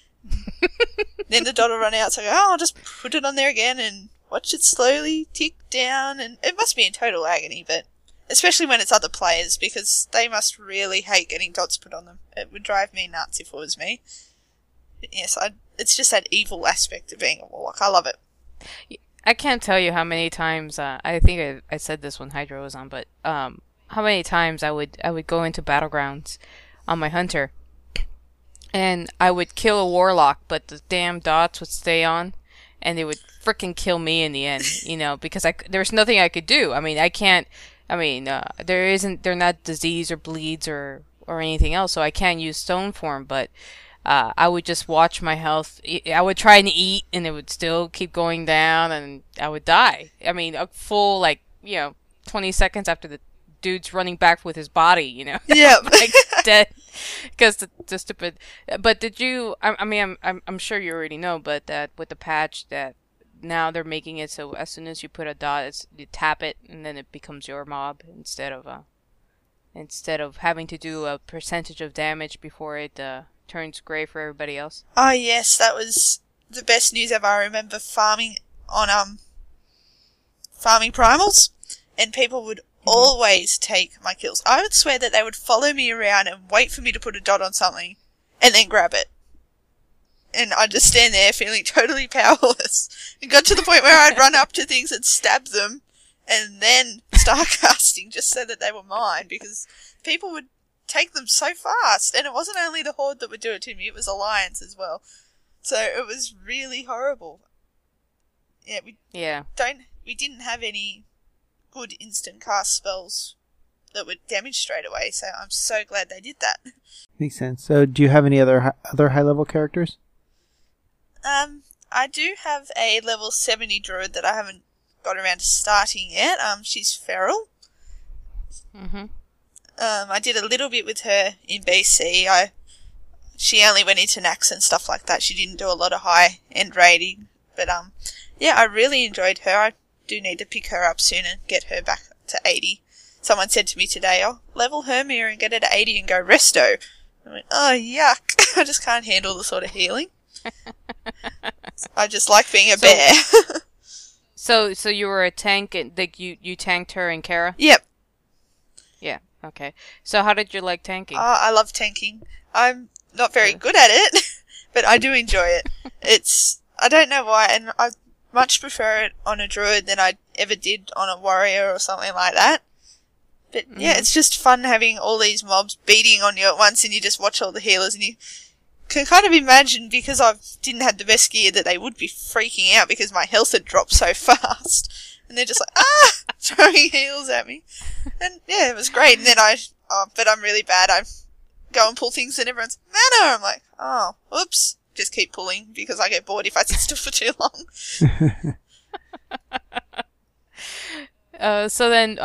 [SPEAKER 6] Then the dot will run out, so I go, I'll just put it on there again and watch it slowly tick down, and it must be in total agony, but especially when it's other players, because they must really hate getting dots put on them. It would drive me nuts if it was me. But yes, it's just that evil aspect of being a warlock. I love it.
[SPEAKER 3] I can't tell you how many times, I think I said this when Hydra was on, but how many times I would go into Battlegrounds on my hunter, and I would kill a warlock, but the damn dots would stay on, and they would frickin' kill me in the end, because there's nothing I could do. I mean, they're not disease or bleeds or anything else, so I can't use stone form, but I would just watch my health. I would try and eat, and it would still keep going down, and I would die. I mean, a full, 20 seconds after the dude's running back with his body,
[SPEAKER 6] Yeah.
[SPEAKER 3] Dead. Because the stupid. But did you, I'm sure you already know, but that with the patch that now they're making it so as soon as you put a dot, you tap it, and then it becomes your mob instead of having to do a percentage of damage before it turns grey for everybody else.
[SPEAKER 6] Oh yes, that was the best news ever. I remember farming on farming primals, and people would always take my kills. I would swear that they would follow me around and wait for me to put a dot on something and then grab it. And I'd just stand there feeling totally powerless. It got to the point where I'd run up to things and stab them and then start casting just so that they were mine, because people would take them so fast. And it wasn't only the Horde that would do it to me, it was Alliance as well. So it was really horrible. Yeah, we didn't have any good instant cast spells that would damage straight away, so I'm so glad they did that.
[SPEAKER 2] Makes sense. So, do you have any other high level characters?
[SPEAKER 6] I do have a level 70 druid that I haven't got around to starting yet. She's feral. I did a little bit with her in BC. She only went into Nax and stuff like that. She didn't do a lot of high end raiding, but I really enjoyed her. I do need to pick her up soon and get her back to 80. Someone said to me today, "Oh, level Hermia and get her to 80 and go resto." I went, "Oh, yuck." I just can't handle the sort of healing. I just like being a bear.
[SPEAKER 3] So you were a tank, and you tanked her and Kara?
[SPEAKER 6] Yep.
[SPEAKER 3] Yeah, okay. So how did you like tanking?
[SPEAKER 6] I love tanking. I'm not very good at it, but I do enjoy it. I don't know why, and I much prefer it on a druid than I ever did on a warrior or something like that. But yeah, it's just fun having all these mobs beating on you at once, and you just watch all the healers, and you can kind of imagine, because I didn't have the best gear, that they would be freaking out because my health had dropped so fast. And they're just like, throwing heals at me. And yeah, it was great. And then but I'm really bad. I go and pull things and everyone's, mana! I'm like, oh, oops. Just keep pulling because I get bored if I sit still for too long.
[SPEAKER 3] So then,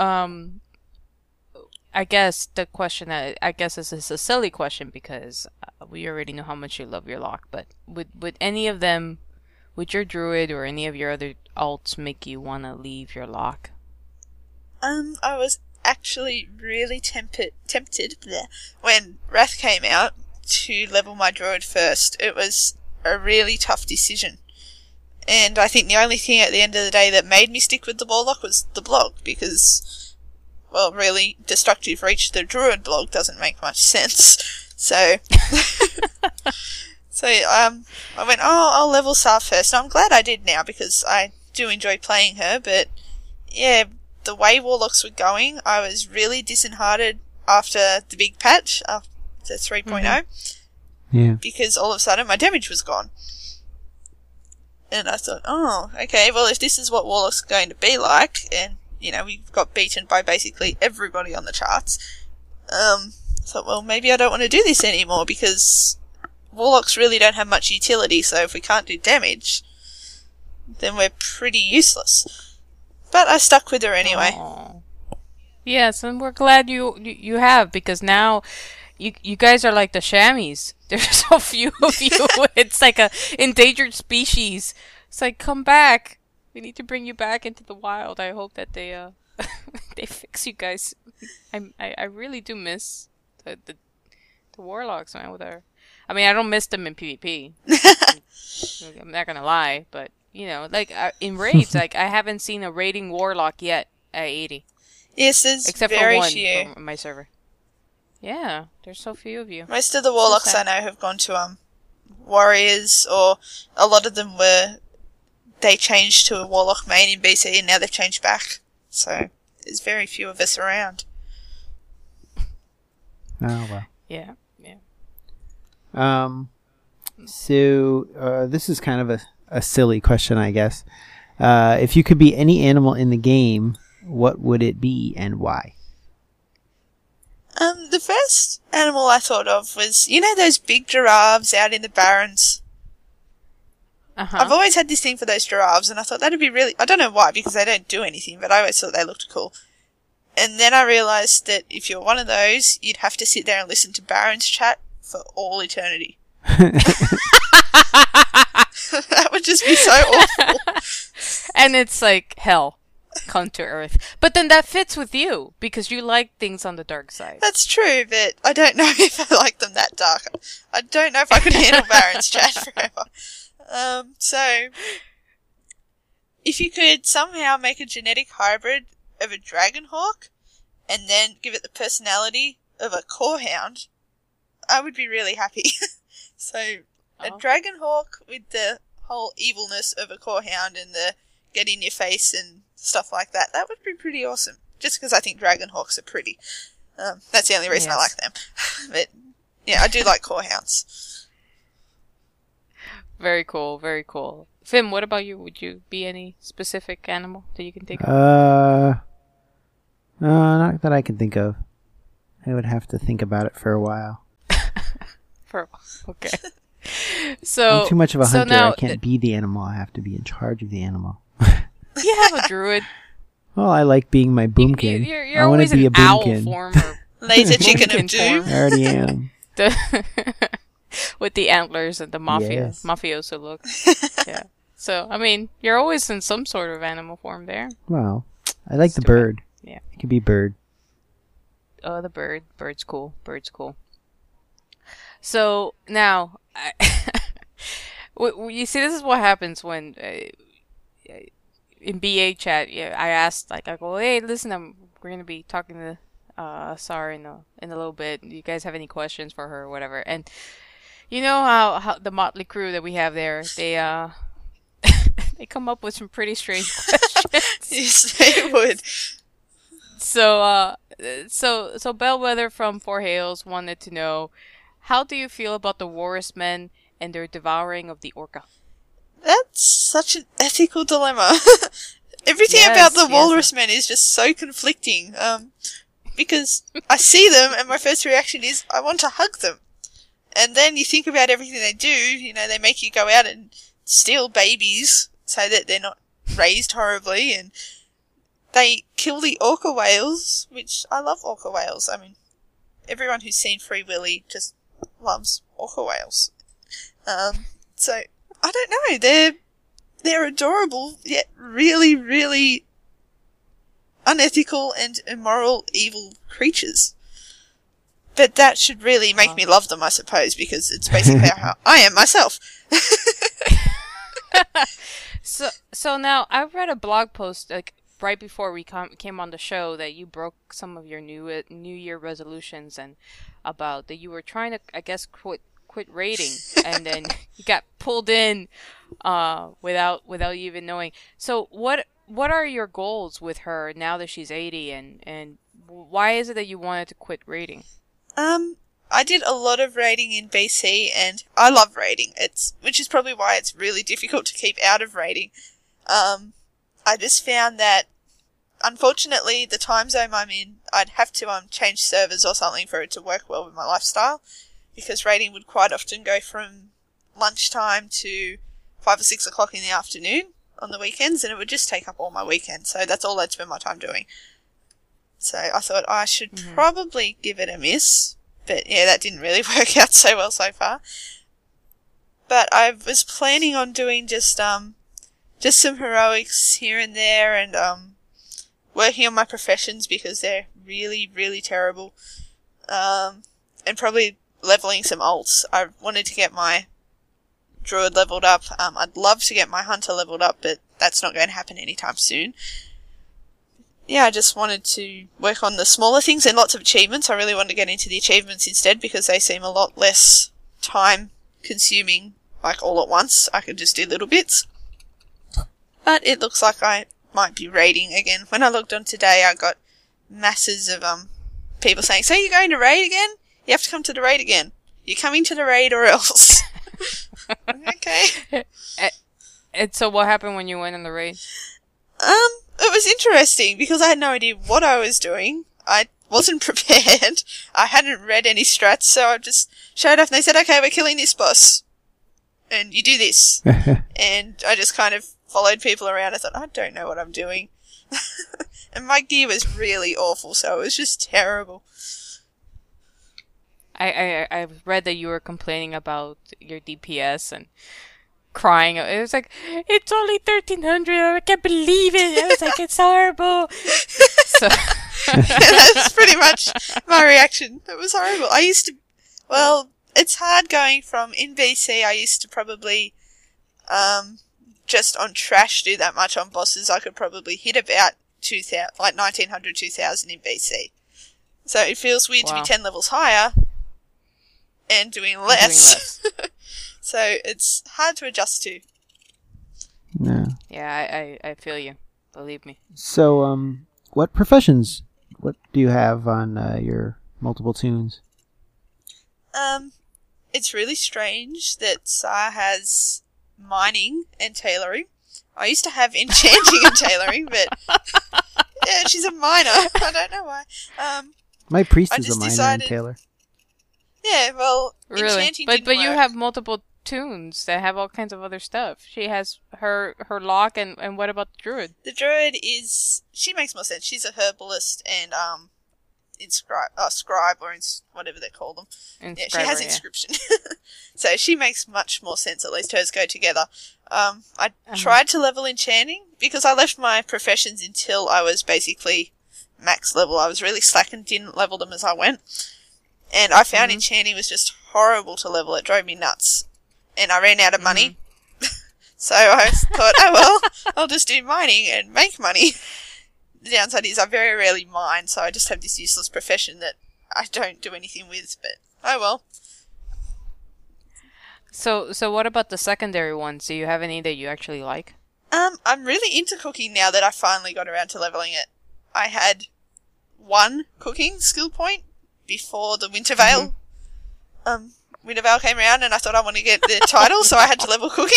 [SPEAKER 3] I guess the question that this is a silly question because we already know how much you love your lock. But would any of them, would your druid or any of your other alts make you want to leave your lock?
[SPEAKER 6] I was actually really tempted when Wrath came out to level my druid first. It was a really tough decision. And I think the only thing at the end of the day that made me stick with the warlock was the blog, because, well, really, Destructive Reach, the druid blog, doesn't make much sense. So, I went, I'll level Sar first. And I'm glad I did now, because I do enjoy playing her, but, yeah, the way warlocks were going, I was really disheartened after the big patch, after 3.0,
[SPEAKER 2] Yeah.
[SPEAKER 6] because all of a sudden my damage was gone. And I thought, okay, well, if this is what warlocks are going to be like, and, we got beaten by basically everybody on the charts, I thought, well, maybe I don't want to do this anymore, because warlocks really don't have much utility, so if we can't do damage, then we're pretty useless. But I stuck with her anyway.
[SPEAKER 3] Aww. Yes, and we're glad you have, because now you guys are like the chamois. There's so few of you. It's like a endangered species. It's like, come back. We need to bring you back into the wild. I hope that they they fix you guys. I really do miss the warlocks, man. I mean, I don't miss them in PvP. I'm not gonna lie, but in raids, like I haven't seen a raiding warlock yet at 80.
[SPEAKER 6] Yes, there's
[SPEAKER 3] except
[SPEAKER 6] very
[SPEAKER 3] for one
[SPEAKER 6] few.
[SPEAKER 3] on my server. Yeah, there's so few of you.
[SPEAKER 6] Most of the warlocks I know have gone to warriors, or a lot of them they changed to a warlock main in BC and now they've changed back. So there's very few of us around.
[SPEAKER 2] Oh, well.
[SPEAKER 3] Yeah.
[SPEAKER 2] So this is kind of a silly question, I guess. If you could be any animal in the game, what would it be and why?
[SPEAKER 6] The first animal I thought of was, those big giraffes out in the barrens?
[SPEAKER 3] Uh-huh.
[SPEAKER 6] I've always had this thing for those giraffes, and I thought that'd be really... I don't know why, because they don't do anything, but I always thought they looked cool. And then I realised that if you're one of those, you'd have to sit there and listen to Barons chat for all eternity. That would just be so awful.
[SPEAKER 3] And it's like hell come to earth. But then that fits with you, because you like things on the dark side.
[SPEAKER 6] That's true, but I don't know if I like them that dark. I don't know if I could handle Barons chat forever. So, if you could somehow make a genetic hybrid of a dragonhawk, and then give it the personality of a corehound, I would be really happy. So, a dragonhawk with the whole evilness of a corehound and the get in your face and stuff like that, that would be pretty awesome. Just because I think dragonhawks are pretty. That's the only reason I like them. But, yeah, I do like corehounds.
[SPEAKER 3] Very cool, very cool. Fim, what about you? Would you be any specific animal that you can think of?
[SPEAKER 2] Not that I can think of. I would have to think about it for a while.
[SPEAKER 3] Okay. So
[SPEAKER 2] I'm too much of a hunter.
[SPEAKER 3] Now,
[SPEAKER 2] I can't be the animal. I have to be in charge of the animal.
[SPEAKER 3] You have a druid.
[SPEAKER 2] Well, I like being my boomkin.
[SPEAKER 3] You're
[SPEAKER 2] I want
[SPEAKER 3] always
[SPEAKER 2] to be
[SPEAKER 3] an
[SPEAKER 2] a
[SPEAKER 3] owl
[SPEAKER 2] boomkin.
[SPEAKER 3] form. Or
[SPEAKER 6] Laser chicken of
[SPEAKER 3] boomkin
[SPEAKER 6] doom.
[SPEAKER 3] form.
[SPEAKER 2] I already am.
[SPEAKER 3] With the antlers and the
[SPEAKER 2] Yes.
[SPEAKER 3] mafioso look. Yeah. So, I mean, you're always in some sort of animal form there.
[SPEAKER 2] Well, I like the bird.
[SPEAKER 3] Yeah.
[SPEAKER 2] It could be bird.
[SPEAKER 3] Oh, the bird. Bird's cool. Bird's cool. So, now, you see, this is what happens when, in BA chat, I asked, I go, hey, listen, we're going to be talking to Sar in a little bit. Do you guys have any questions for her or whatever? And you know how the motley crew that we have there, They come up with some pretty strange questions.
[SPEAKER 6] Yes, they would.
[SPEAKER 3] So Bellwether from Four Hales wanted to know, how do you feel about the Walrus Men and their devouring of the orca?
[SPEAKER 6] That's such an ethical dilemma. Everything
[SPEAKER 3] Yes,
[SPEAKER 6] about the
[SPEAKER 3] yes.
[SPEAKER 6] Walrus Men is just so conflicting. Because I see them and my first reaction is I want to hug them. And then you think about everything they do, you know, they make you go out and steal babies so that they're not raised horribly, and they kill the orca whales, which I love orca whales. I mean, everyone who's seen Free Willy just loves orca whales. So, I don't know, they're adorable, yet really, really unethical and immoral evil creatures. But that should really make me love them, I suppose, because it's basically how I am myself.
[SPEAKER 3] So now I read a blog post like right before we came on the show that you broke some of your New Year resolutions, and about that you were trying to, I guess, quit rating, and then you got pulled in without you even knowing. So what are your goals with her now that she's 80, and why is it that you wanted to quit rating?
[SPEAKER 6] I did a lot of raiding in BC, and I love raiding. Which is probably why it's really difficult to keep out of raiding. I just found that, unfortunately, the time zone I'm in, I'd have to change servers or something for it to work well with my lifestyle, because raiding would quite often go from lunchtime to 5 or 6 o'clock in the afternoon on the weekends, and it would just take up all my weekend. So that's all I'd spend my time doing. So I thought I should probably give it a miss. But yeah, that didn't really work out so well so far. But I was planning on doing just some heroics here and there, and working on my professions because they're really, really terrible. And probably leveling some alts. I wanted to get my druid leveled up. I'd love to get my hunter leveled up, but that's not going to happen anytime soon. Yeah, I just wanted to work on the smaller things and lots of achievements. I really wanted to get into the achievements instead because they seem a lot less time consuming, like all at once. I could just do little bits. But it looks like I might be raiding again. When I logged on today, I got masses of people saying, "So you're going to raid again? You have to come to the raid again. You're coming to the raid or else." Okay.
[SPEAKER 3] And so what happened when you went in the raid?
[SPEAKER 6] It was interesting because I had no idea what I was doing. I wasn't prepared. I hadn't read any strats, so I just showed up and they said, "Okay, we're killing this boss. And you do this." And I just kind of followed people around. I thought, I don't know what I'm doing. And my gear was really awful, so it was just terrible.
[SPEAKER 3] I read that you were complaining about your DPS and crying. It was like, it's only 1300. I can't believe it. I was like, it's horrible. So
[SPEAKER 6] That's pretty much my reaction. It was horrible. It's hard going from in BC. I used to probably just on trash do that much on bosses. I could probably hit about 2000, like 1900, 2000 in BC. So it feels weird to be 10 levels higher and doing less. So it's hard to adjust to.
[SPEAKER 2] No.
[SPEAKER 3] yeah, I feel you. Believe me.
[SPEAKER 2] So, what professions? What do you have on your multiple tunes?
[SPEAKER 6] It's really strange that Saya has mining and tailoring. I used to have enchanting and tailoring, but yeah, she's a miner. I don't know why.
[SPEAKER 2] My priest
[SPEAKER 6] I
[SPEAKER 2] is a
[SPEAKER 6] just
[SPEAKER 2] miner
[SPEAKER 6] decided-
[SPEAKER 2] and tailor.
[SPEAKER 6] Yeah, well,
[SPEAKER 3] Really?
[SPEAKER 6] enchanting
[SPEAKER 3] But
[SPEAKER 6] didn't
[SPEAKER 3] you
[SPEAKER 6] work.
[SPEAKER 3] have multiple tunes that have all kinds of other stuff. She has her lock, and what about the druid?
[SPEAKER 6] The druid she makes more sense. She's a herbalist and scribe or whatever they call them. Yeah, she has
[SPEAKER 3] Inscriber,
[SPEAKER 6] inscription. So she makes much more sense. At least hers go together. I tried to level enchanting because I left my professions until I was basically max level. I was really slack and didn't level them as I went. And I found enchanting was just horrible to level. It drove me nuts. And I ran out of money. So I thought, oh well, I'll just do mining and make money. The downside is I very rarely mine, so I just have this useless profession that I don't do anything with, but oh well.
[SPEAKER 3] So what about the secondary ones? Do you have any that you actually like?
[SPEAKER 6] I'm really into cooking now that I finally got around to leveling it. I had 1 cooking skill point before the Wintervale. Wintervale came around and I thought I want to get the title, so I had to level cooking.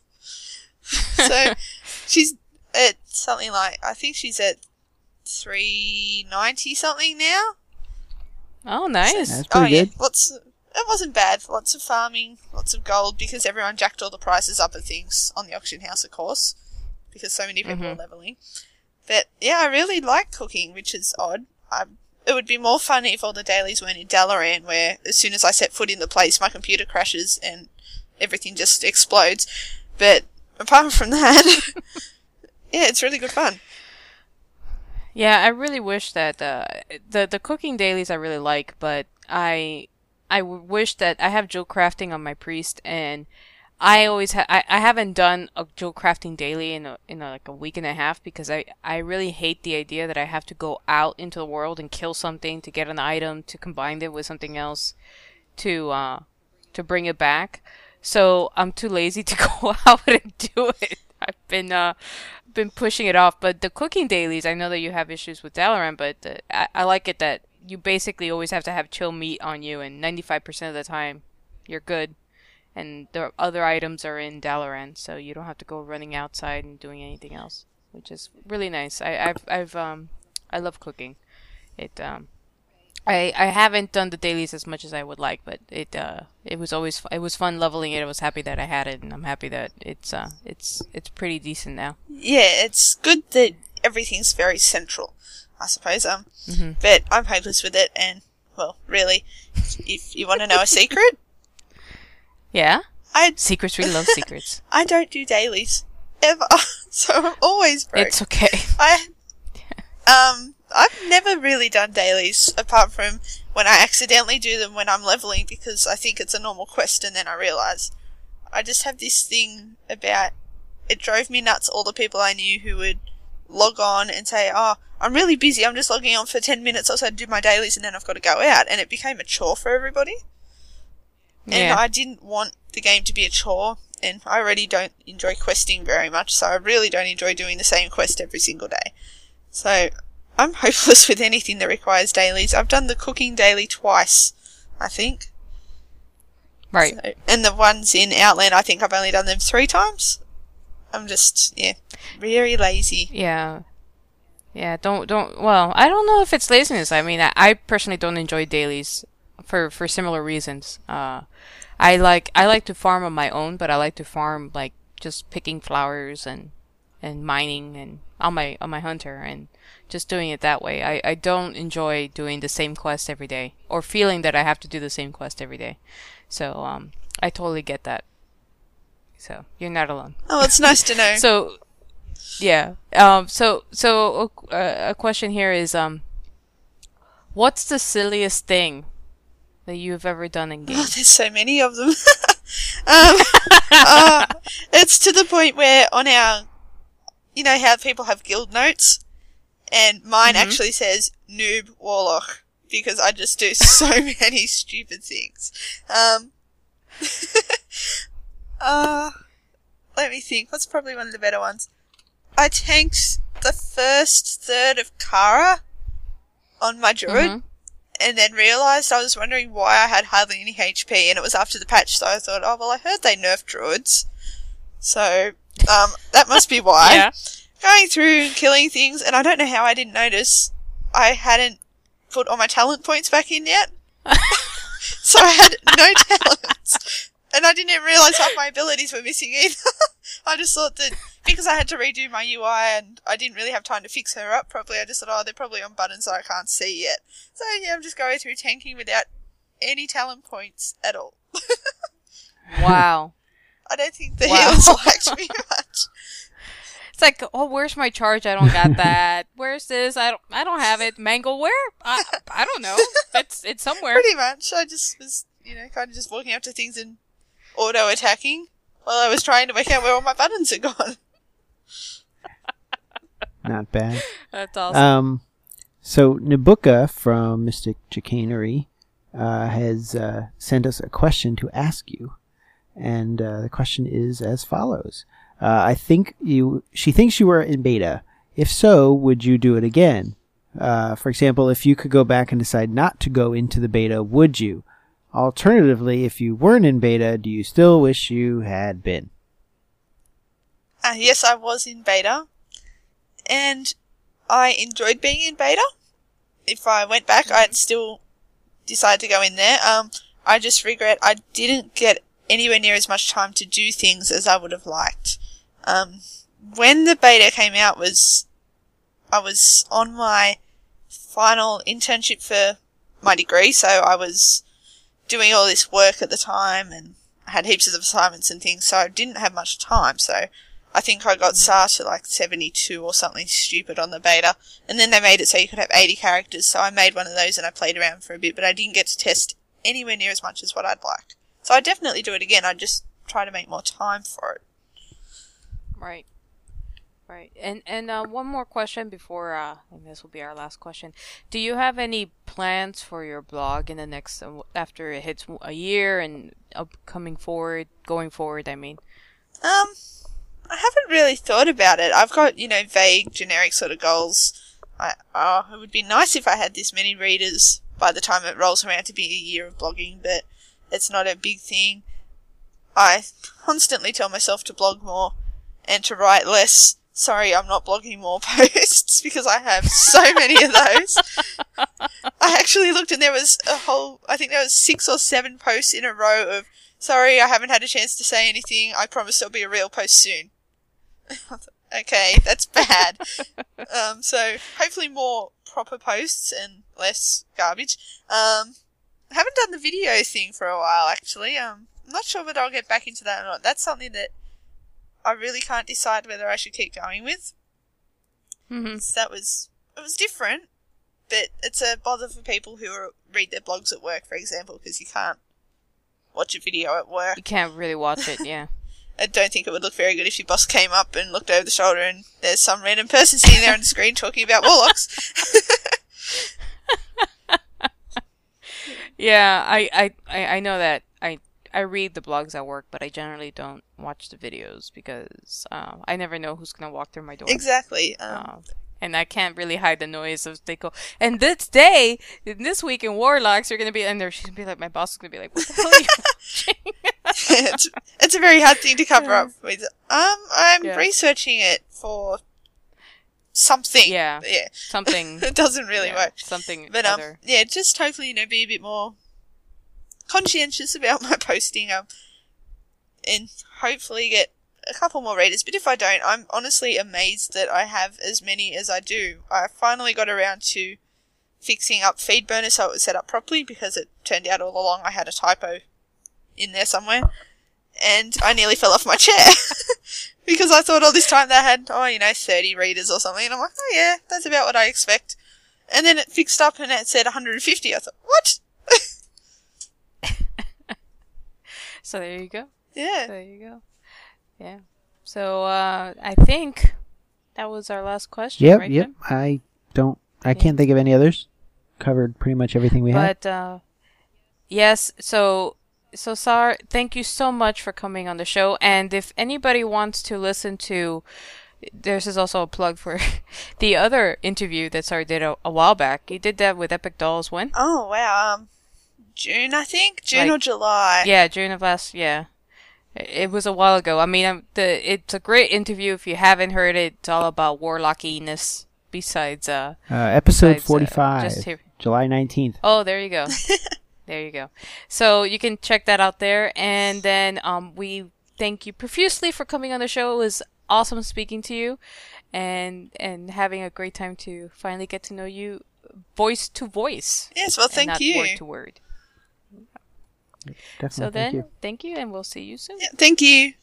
[SPEAKER 6] So she's at something like, I think she's at 390 something now.
[SPEAKER 3] Oh, nice.
[SPEAKER 2] That's pretty good.
[SPEAKER 6] It wasn't bad. Lots of farming, lots of gold, because everyone jacked all the prices up of things on the auction house, of course, because so many people are leveling. But yeah, I really like cooking, which is odd. It would be more fun if all the dailies weren't in Dalaran, where as soon as I set foot in the place, my computer crashes and everything just explodes. But apart from that, yeah, it's really good fun.
[SPEAKER 3] Yeah, I really wish that the cooking dailies I really like, but I wish that I have jewel crafting on my priest, and I always I haven't done a jewel crafting daily in like a week and a half, because I really hate the idea that I have to go out into the world and kill something to get an item to combine it with something else to bring it back. So I'm too lazy to go out and do it. I've been pushing it off. But the cooking dailies, I know that you have issues with Dalaran, but I like it that you basically always have to have chill meat on you, and 95% of the time you're good. And the other items are in Dalaran, so you don't have to go running outside and doing anything else, which is really nice. I love cooking. I haven't done the dailies as much as I would like, but it was fun leveling it. I was happy that I had it, and I'm happy that it's pretty decent now.
[SPEAKER 6] Yeah, it's good that everything's very central, I suppose. But I'm hopeless with it, and well, really, if you want to know a secret.
[SPEAKER 3] Yeah? Secrets, we love secrets.
[SPEAKER 6] I don't do dailies. Ever. So I'm always broke.
[SPEAKER 3] It's okay.
[SPEAKER 6] I've never really done dailies, apart from when I accidentally do them when I'm leveling, because I think it's a normal quest, and then I realise. I just have this thing about, it drove me nuts, all the people I knew who would log on and say, oh, I'm really busy, I'm just logging on for 10 minutes or so to do my dailies, and then I've got to go out, and it became a chore for everybody. And I didn't want the game to be a chore, and I already don't enjoy questing very much, so I really don't enjoy doing the same quest every single day. So I'm hopeless with anything that requires dailies. I've done the cooking daily twice, I think.
[SPEAKER 3] Right.
[SPEAKER 6] So, and the ones in Outland, I think I've only done them 3 times. I'm just, very lazy.
[SPEAKER 3] Yeah. Yeah, well, I don't know if it's laziness. I mean, I personally don't enjoy dailies for similar reasons. I like to farm on my own, but I like to farm like just picking flowers and mining and on my hunter and just doing it that way. I don't enjoy doing the same quest every day, or feeling that I have to do the same quest every day. So I totally get that. So you're not alone.
[SPEAKER 6] Oh, it's nice to know.
[SPEAKER 3] So yeah. So a question here is what's the silliest thing that you've ever done in game?
[SPEAKER 6] Oh, there's so many of them. It's to the point where on our, you know how people have guild notes, and mine actually says noob warlock, because I just do so many stupid things. Let me think. What's probably one of the better ones? I tanked the first third of Kara on my druid, and then realised I was wondering why I had hardly any HP, and it was after the patch, so I thought, oh, well, I heard they nerfed druids, so that must be why.
[SPEAKER 3] Yeah.
[SPEAKER 6] Going through and killing things, and I don't know how I didn't notice I hadn't put all my talent points back in yet. So I had no talents, and I didn't even realise half my abilities were missing either. I just thought that because I had to redo my UI and I didn't really have time to fix her up properly, I just thought, oh, they're probably on buttons that I can't see yet. So yeah, I'm just going through tanking without any talent points at all.
[SPEAKER 3] Wow.
[SPEAKER 6] I don't think the heals liked me much.
[SPEAKER 3] It's like, oh, where's my charge? I don't got that. Where's this? I don't have it. Mangle, where? I don't know. It's somewhere.
[SPEAKER 6] Pretty much. I just was, kind of just walking up to things and auto-attacking while I was trying to work out where all my buttons had gone.
[SPEAKER 2] Not bad.
[SPEAKER 3] That's awesome.
[SPEAKER 2] So Nabuka from Mystic Chicanery has sent us a question to ask you. And the question is as follows. She thinks you were in beta. If so, would you do it again? For example, if you could go back and decide not to go into the beta, would you? Alternatively, if you weren't in beta, do you still wish you had been?
[SPEAKER 6] Yes, I was in beta, and I enjoyed being in beta. If I went back, I'd still decide to go in there. I just regret I didn't get anywhere near as much time to do things as I would have liked. When the beta came out, I was on my final internship for my degree, so I was doing all this work at the time, and I had heaps of assignments and things, so I didn't have much time, so I think I got SAR to like 72 or something stupid on the beta, and then they made it so you could have 80 characters, so I made one of those and I played around for a bit, but I didn't get to test anywhere near as much as what I'd liked. So I'd definitely do it again, I'd just try to make more time for it.
[SPEAKER 3] Right. Right. And one more question before, and this will be our last question. Do you have any plans for your blog in the next, after it hits a year and going forward, I mean?
[SPEAKER 6] I haven't really thought about it. I've got, vague, generic sort of goals. It would be nice if I had this many readers by the time it rolls around to be a year of blogging, but it's not a big thing. I constantly tell myself to blog more and to write less. Sorry, I'm not blogging more posts because I have so many of those. I actually looked and there was I think there was 6 or 7 posts in a row of, sorry, I haven't had a chance to say anything. I promise there'll be a real post soon. Okay, that's bad. So hopefully more proper posts and less garbage. I haven't done the video thing for a while, actually. I'm not sure whether I'll get back into that or not. That's something that I really can't decide whether I should keep going with.
[SPEAKER 3] Mm-hmm.
[SPEAKER 6] So it was different, but it's a bother for people who read their blogs at work, for example, because you can't watch a video at work.
[SPEAKER 3] You can't really watch it, yeah.
[SPEAKER 6] I don't think it would look very good if your boss came up and looked over the shoulder and there's some random person sitting there on the screen talking about warlocks.
[SPEAKER 3] Yeah, I know that. I read the blogs at work, but I generally don't watch the videos because I never know who's going to walk through my door.
[SPEAKER 6] Exactly.
[SPEAKER 3] And I can't really hide the noise of they go. And this week in Warlocks, you're going to be, and she's going to be like, my boss is going to be like, what the hell are you watching?
[SPEAKER 6] It's a very hard thing to cover up with. I'm researching it for something.
[SPEAKER 3] Yeah. Something.
[SPEAKER 6] It doesn't really work.
[SPEAKER 3] Something.
[SPEAKER 6] But
[SPEAKER 3] other.
[SPEAKER 6] just hopefully be a bit more conscientious about my posting, and hopefully get a couple more readers. But if I don't, I'm honestly amazed that I have as many as I do. I finally got around to fixing up FeedBurner so it was set up properly, because it turned out all along I had a typo in there somewhere, and I nearly fell off my chair because I thought all this time they had 30 readers or something, and I'm like, oh yeah, that's about what I expect. And then it fixed up and it said 150. I thought, what?
[SPEAKER 3] So there you go.
[SPEAKER 6] Yeah.
[SPEAKER 3] There you go. Yeah. So I think that was our last question.
[SPEAKER 2] Yep.
[SPEAKER 3] Right,
[SPEAKER 2] Yep.
[SPEAKER 3] Jim?
[SPEAKER 2] I can't think of any others. Covered pretty much everything we had.
[SPEAKER 3] But yes. So Sar, thank you so much for coming on the show. And if anybody wants to listen to, this is also a plug for the other interview that Sar did a while back. He did that with Epic Dolls when?
[SPEAKER 6] Oh wow. June, I think? June or July.
[SPEAKER 3] Yeah, June of last, yeah. It was a while ago. I mean, it's a great interview. If you haven't heard it, it's all about warlockiness besides...
[SPEAKER 2] episode 45, July 19th.
[SPEAKER 3] Oh, there you go. There you go. So you can check that out there. And then we thank you profusely for coming on the show. It was awesome speaking to you and having a great time to finally get to know you voice to voice.
[SPEAKER 6] Yes, well, thank you.
[SPEAKER 3] Not word to word.
[SPEAKER 2] Definitely.
[SPEAKER 3] So then, thank you, and we'll see you soon.
[SPEAKER 6] Yeah, thank you.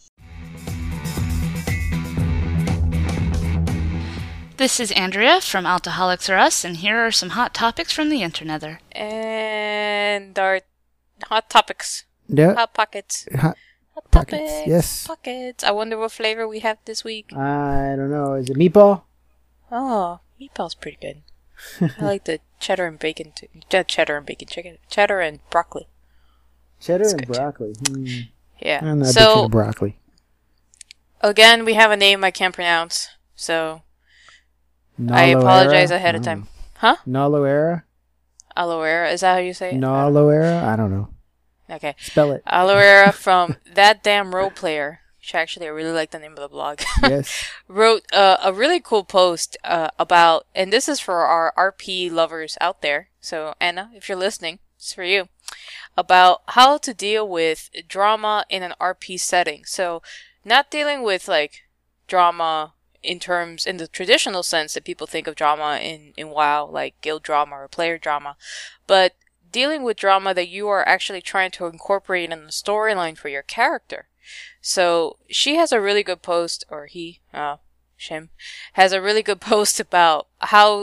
[SPEAKER 7] This is Andrea from Alcoholics R Us, and here are some hot topics from the internether.
[SPEAKER 3] And our hot topics.
[SPEAKER 2] Yeah.
[SPEAKER 3] Hot pockets.
[SPEAKER 2] Hot
[SPEAKER 3] Hot
[SPEAKER 2] Pockets,
[SPEAKER 3] topics.
[SPEAKER 2] yes.
[SPEAKER 3] Pockets. I wonder what flavor we have this week.
[SPEAKER 2] I don't know. Is it meatball?
[SPEAKER 3] Oh, meatball's pretty good. I like the cheddar and bacon too. Cheddar and bacon chicken. Cheddar and broccoli.
[SPEAKER 2] Cheddar
[SPEAKER 3] That's
[SPEAKER 2] and
[SPEAKER 3] good.
[SPEAKER 2] broccoli.
[SPEAKER 3] Yeah.
[SPEAKER 2] I'm not a big fan
[SPEAKER 3] So
[SPEAKER 2] of broccoli.
[SPEAKER 3] Again, we have a name I can't pronounce, so I
[SPEAKER 2] Naloera?
[SPEAKER 3] apologize ahead of time. Huh?
[SPEAKER 2] Naloera?
[SPEAKER 3] Aloe vera, is that how you say it?
[SPEAKER 2] Naloera? I don't know.
[SPEAKER 3] Okay.
[SPEAKER 2] Spell it.
[SPEAKER 3] Aloe vera from That Damn Role Player, which actually I really like the name of the blog.
[SPEAKER 2] Yes.
[SPEAKER 3] Wrote a really cool post about, and this is for our RP lovers out there. So Anna, if you're listening, it's for you. About how to deal with drama in an RP setting. So not dealing with like drama in the traditional sense that people think of drama in WoW, like guild drama or player drama, but dealing with drama that you are actually trying to incorporate in the storyline for your character. So she has a really good post, or he, Shim, has a really good post about how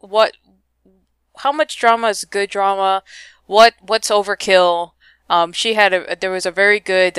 [SPEAKER 3] much drama is good drama, what's overkill. There was a very good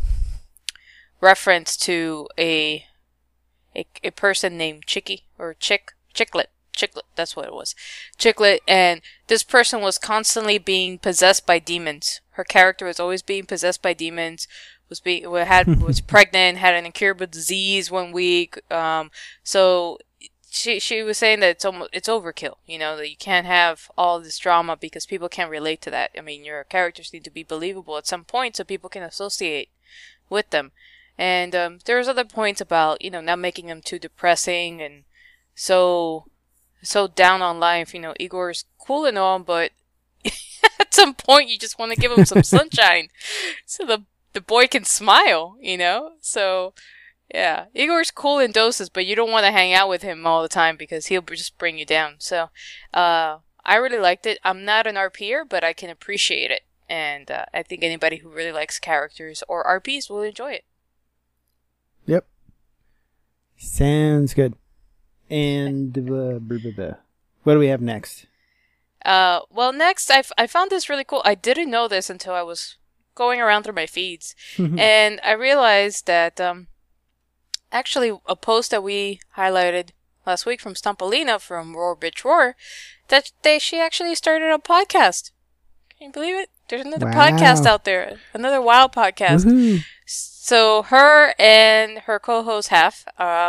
[SPEAKER 3] reference to a person named Chicky or Chicklet, that's what it was. Chicklet, and this person was constantly being possessed by demons. Her character was always being possessed by demons, was pregnant, had an incurable disease one week. So she was saying that it's overkill, that you can't have all this drama because people can't relate to that. I mean, your characters need to be believable at some point so people can associate with them. And there's other points about, not making them too depressing and so down on life. Igor's cool and all, but at some point you just want to give him some sunshine so the boy can smile, So, yeah, Igor's cool in doses, but you don't want to hang out with him all the time because he'll just bring you down. So, I really liked it. I'm not an RPer, but I can appreciate it. And I think anybody who really likes characters or RPs will enjoy it.
[SPEAKER 2] Yep. Sounds good. And what do we have next?
[SPEAKER 3] Well, next I found this really cool. I didn't know this until I was going around through my feeds, and I realized that actually a post that we highlighted last week from Stompolina from Roar Bitch Roar, that she actually started a podcast. Can you believe it? There's another podcast out there, another WoW podcast.
[SPEAKER 2] Woohoo.
[SPEAKER 3] So her and her co-host have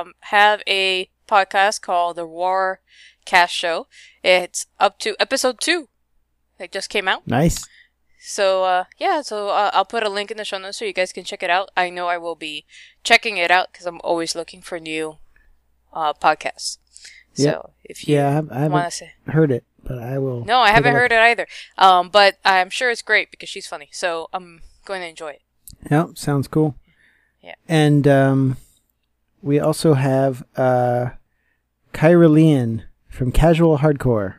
[SPEAKER 3] a podcast called the War Cast Show. It's up to episode 2. It just came out.
[SPEAKER 2] Nice.
[SPEAKER 3] So I'll put a link in the show notes so you guys can check it out. I know I will be checking it out because I'm always looking for new podcasts.
[SPEAKER 2] Yep.
[SPEAKER 3] So if you
[SPEAKER 2] I haven't heard it, but I will.
[SPEAKER 3] No, I haven't heard it either. But I'm sure it's great because she's funny. So I'm going to enjoy it.
[SPEAKER 2] Yep, sounds cool.
[SPEAKER 3] Yeah.
[SPEAKER 2] And we also have Kyra Leon from Casual Hardcore.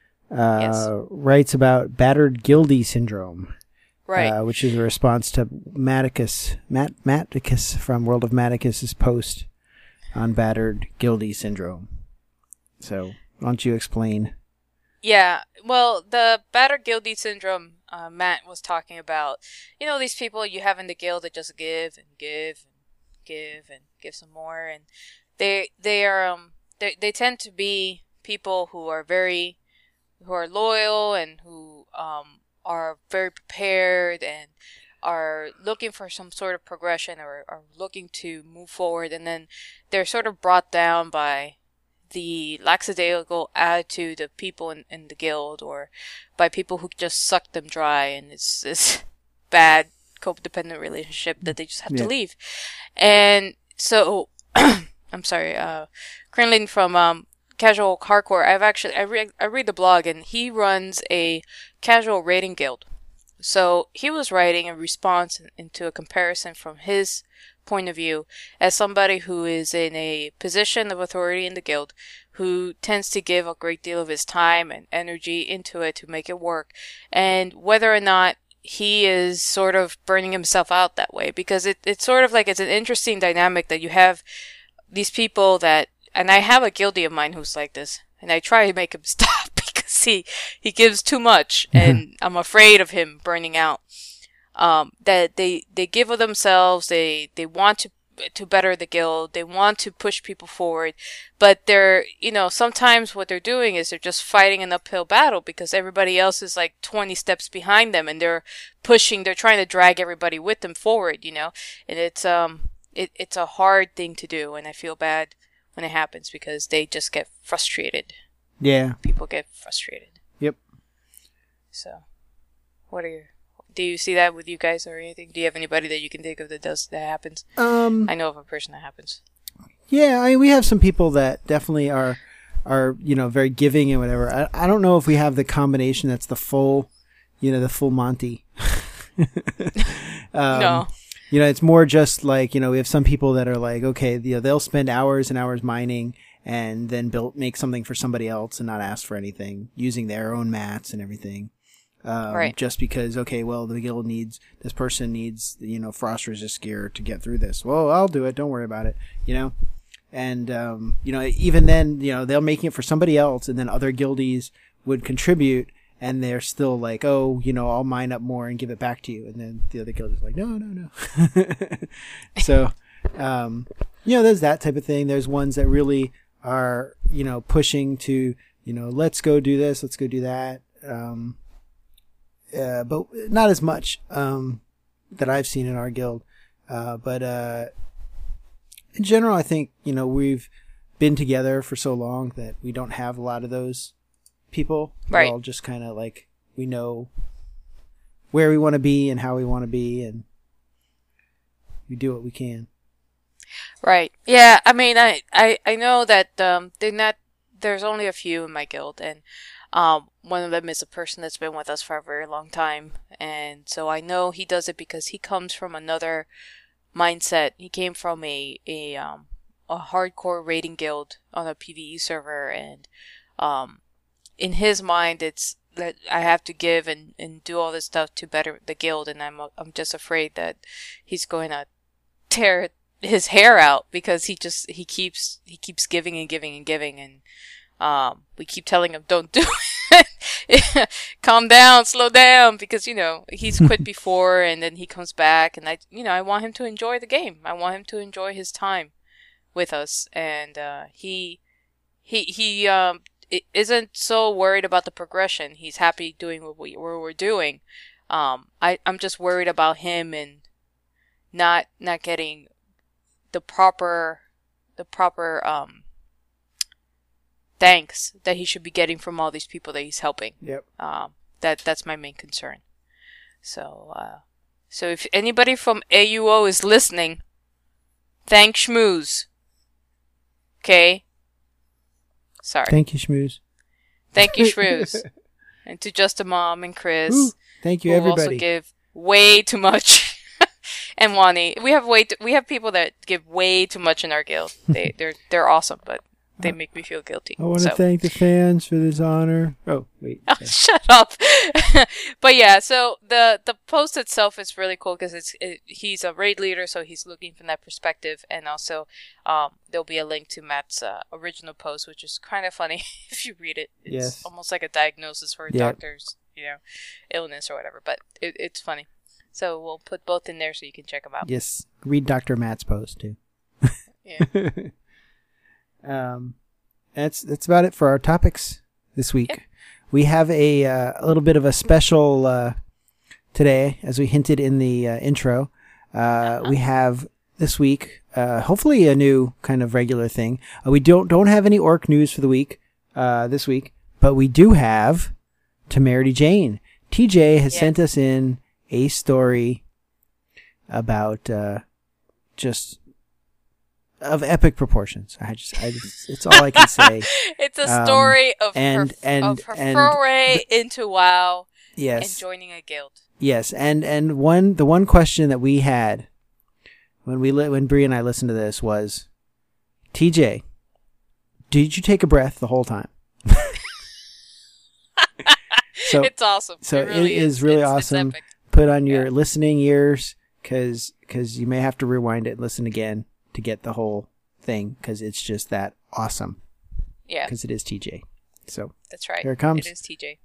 [SPEAKER 2] Writes about battered guildie syndrome.
[SPEAKER 3] Right.
[SPEAKER 2] Which is a response to Maticus from World of Maticus's post on battered guildie syndrome. So, why don't you explain?
[SPEAKER 3] Yeah, well, the battered guildie syndrome Matt was talking about, these people you have in the guild that just give and give and give and give some more, and they tend to be people who are loyal and who are very prepared and are looking for some sort of progression or are looking to move forward, and then they're sort of brought down by the lackadaisical attitude of people in the guild, or by people who just suck them dry, and it's this bad codependent relationship that they just have to leave. And so, I'm sorry, Krinlin from Casual Hardcore, I read the blog, and he runs a casual raiding guild. So he was writing a response into a comparison from his point of view as somebody who is in a position of authority in the guild, who tends to give a great deal of his time and energy into it to make it work, and whether or not he is sort of burning himself out that way, because it's sort of like it's an interesting dynamic that you have these people that, and I have a guildie of mine who's like this, and I try to make him stop because he gives too much, and I'm afraid of him burning out. That they give of themselves, they want to better the guild, they want to push people forward, but they're, sometimes what they're doing is they're just fighting an uphill battle because everybody else is like 20 steps behind them, and they're trying to drag everybody with them forward, and it's it's a hard thing to do, and I feel bad when it happens because they just get frustrated.
[SPEAKER 2] Yeah.
[SPEAKER 3] People get frustrated.
[SPEAKER 2] Yep.
[SPEAKER 3] So, do you see that with you guys or anything? Do you have anybody that you can think of that happens? I know of a person that happens.
[SPEAKER 2] Yeah, I mean, we have some people that definitely are very giving and whatever. I don't know if we have the combination that's the full Monty.
[SPEAKER 3] No.
[SPEAKER 2] It's more just like, we have some people that are like, okay, they'll spend hours and hours mining and then make something for somebody else and not ask for anything using their own mats and everything.
[SPEAKER 3] Right.
[SPEAKER 2] Just because, okay, well, the guild this person needs, frost resist gear to get through this. Well, I'll do it. Don't worry about it. And, even then, they're making it for somebody else, and then other guildies would contribute, and they're still like, oh, I'll mine up more and give it back to you. And then the other guild is like, no. So, there's that type of thing. There's ones that really are, pushing to, let's go do this, let's go do that. But not as much, that I've seen in our guild. But in general, I think, we've been together for so long that we don't have a lot of those people.
[SPEAKER 3] Right.
[SPEAKER 2] We're all just kind of like, we know where we want to be and how we want to be, and we do what we can.
[SPEAKER 3] Right. Yeah, I mean, I know that there's only a few in my guild, and one of them is a person that's been with us for a very long time, and so I know he does it because he comes from another mindset. He came from a hardcore raiding guild on a PvE server, and in his mind it's that I have to give and do all this stuff to better the guild, and I'm just afraid that he's going to tear his hair out because he keeps giving and giving and giving, and we keep telling him don't do it. Calm down, slow down, because he's quit before, and then he comes back, and I want him to enjoy the game. I want him to enjoy his time with us, and he isn't so worried about the progression. He's happy doing what we're doing. I'm just worried about him and not getting the proper thanks that he should be getting from all these people that he's helping.
[SPEAKER 2] Yep.
[SPEAKER 3] That's my main concern. So if anybody from AUO is listening, thank Schmooze. Okay? Sorry.
[SPEAKER 2] Thank you, Schmooze.
[SPEAKER 3] Thank you, Schmooze. And to Just a Mom and Chris.
[SPEAKER 2] Ooh, thank you,
[SPEAKER 3] who
[SPEAKER 2] everybody.
[SPEAKER 3] also give way too much. And Wani. We have people that give way too much in our guild. They're awesome, but they make me feel guilty.
[SPEAKER 2] I want to thank the fans for this honor. Oh, wait.
[SPEAKER 3] Oh, shut up. But yeah, so the post itself is really cool because he's a raid leader, so he's looking from that perspective, and also there'll be a link to Matt's original post, which is kind of funny if you read it. It's almost like a diagnosis for a doctor's illness or whatever, but it's funny. So we'll put both in there so you can check them out.
[SPEAKER 2] Yes, read Dr. Matt's post too.
[SPEAKER 3] Yeah.
[SPEAKER 2] That's about it for our topics this week. Yep. We have a little bit of a special today, as we hinted in the intro. We have this week, hopefully a new kind of regular thing. We don't have any orc news for the week this week, but we do have Temerity Jane. TJ has sent us in a story about just of epic proproportions. It's all I can say.
[SPEAKER 3] It's a story of her foray into WoW.
[SPEAKER 2] Yes.
[SPEAKER 3] And joining a guild.
[SPEAKER 2] Yes, and the one question that we had when Bree and I listened to this was, TJ, did you take a breath the whole time? So
[SPEAKER 3] it's awesome.
[SPEAKER 2] So
[SPEAKER 3] it really
[SPEAKER 2] is really awesome.
[SPEAKER 3] It's epic.
[SPEAKER 2] Put on your listening ears, because you may have to rewind it and listen again to get the whole thing, because it's just that awesome.
[SPEAKER 3] Yeah.
[SPEAKER 2] Because it is TJ. So
[SPEAKER 3] that's right.
[SPEAKER 2] Here it comes.
[SPEAKER 3] It is TJ.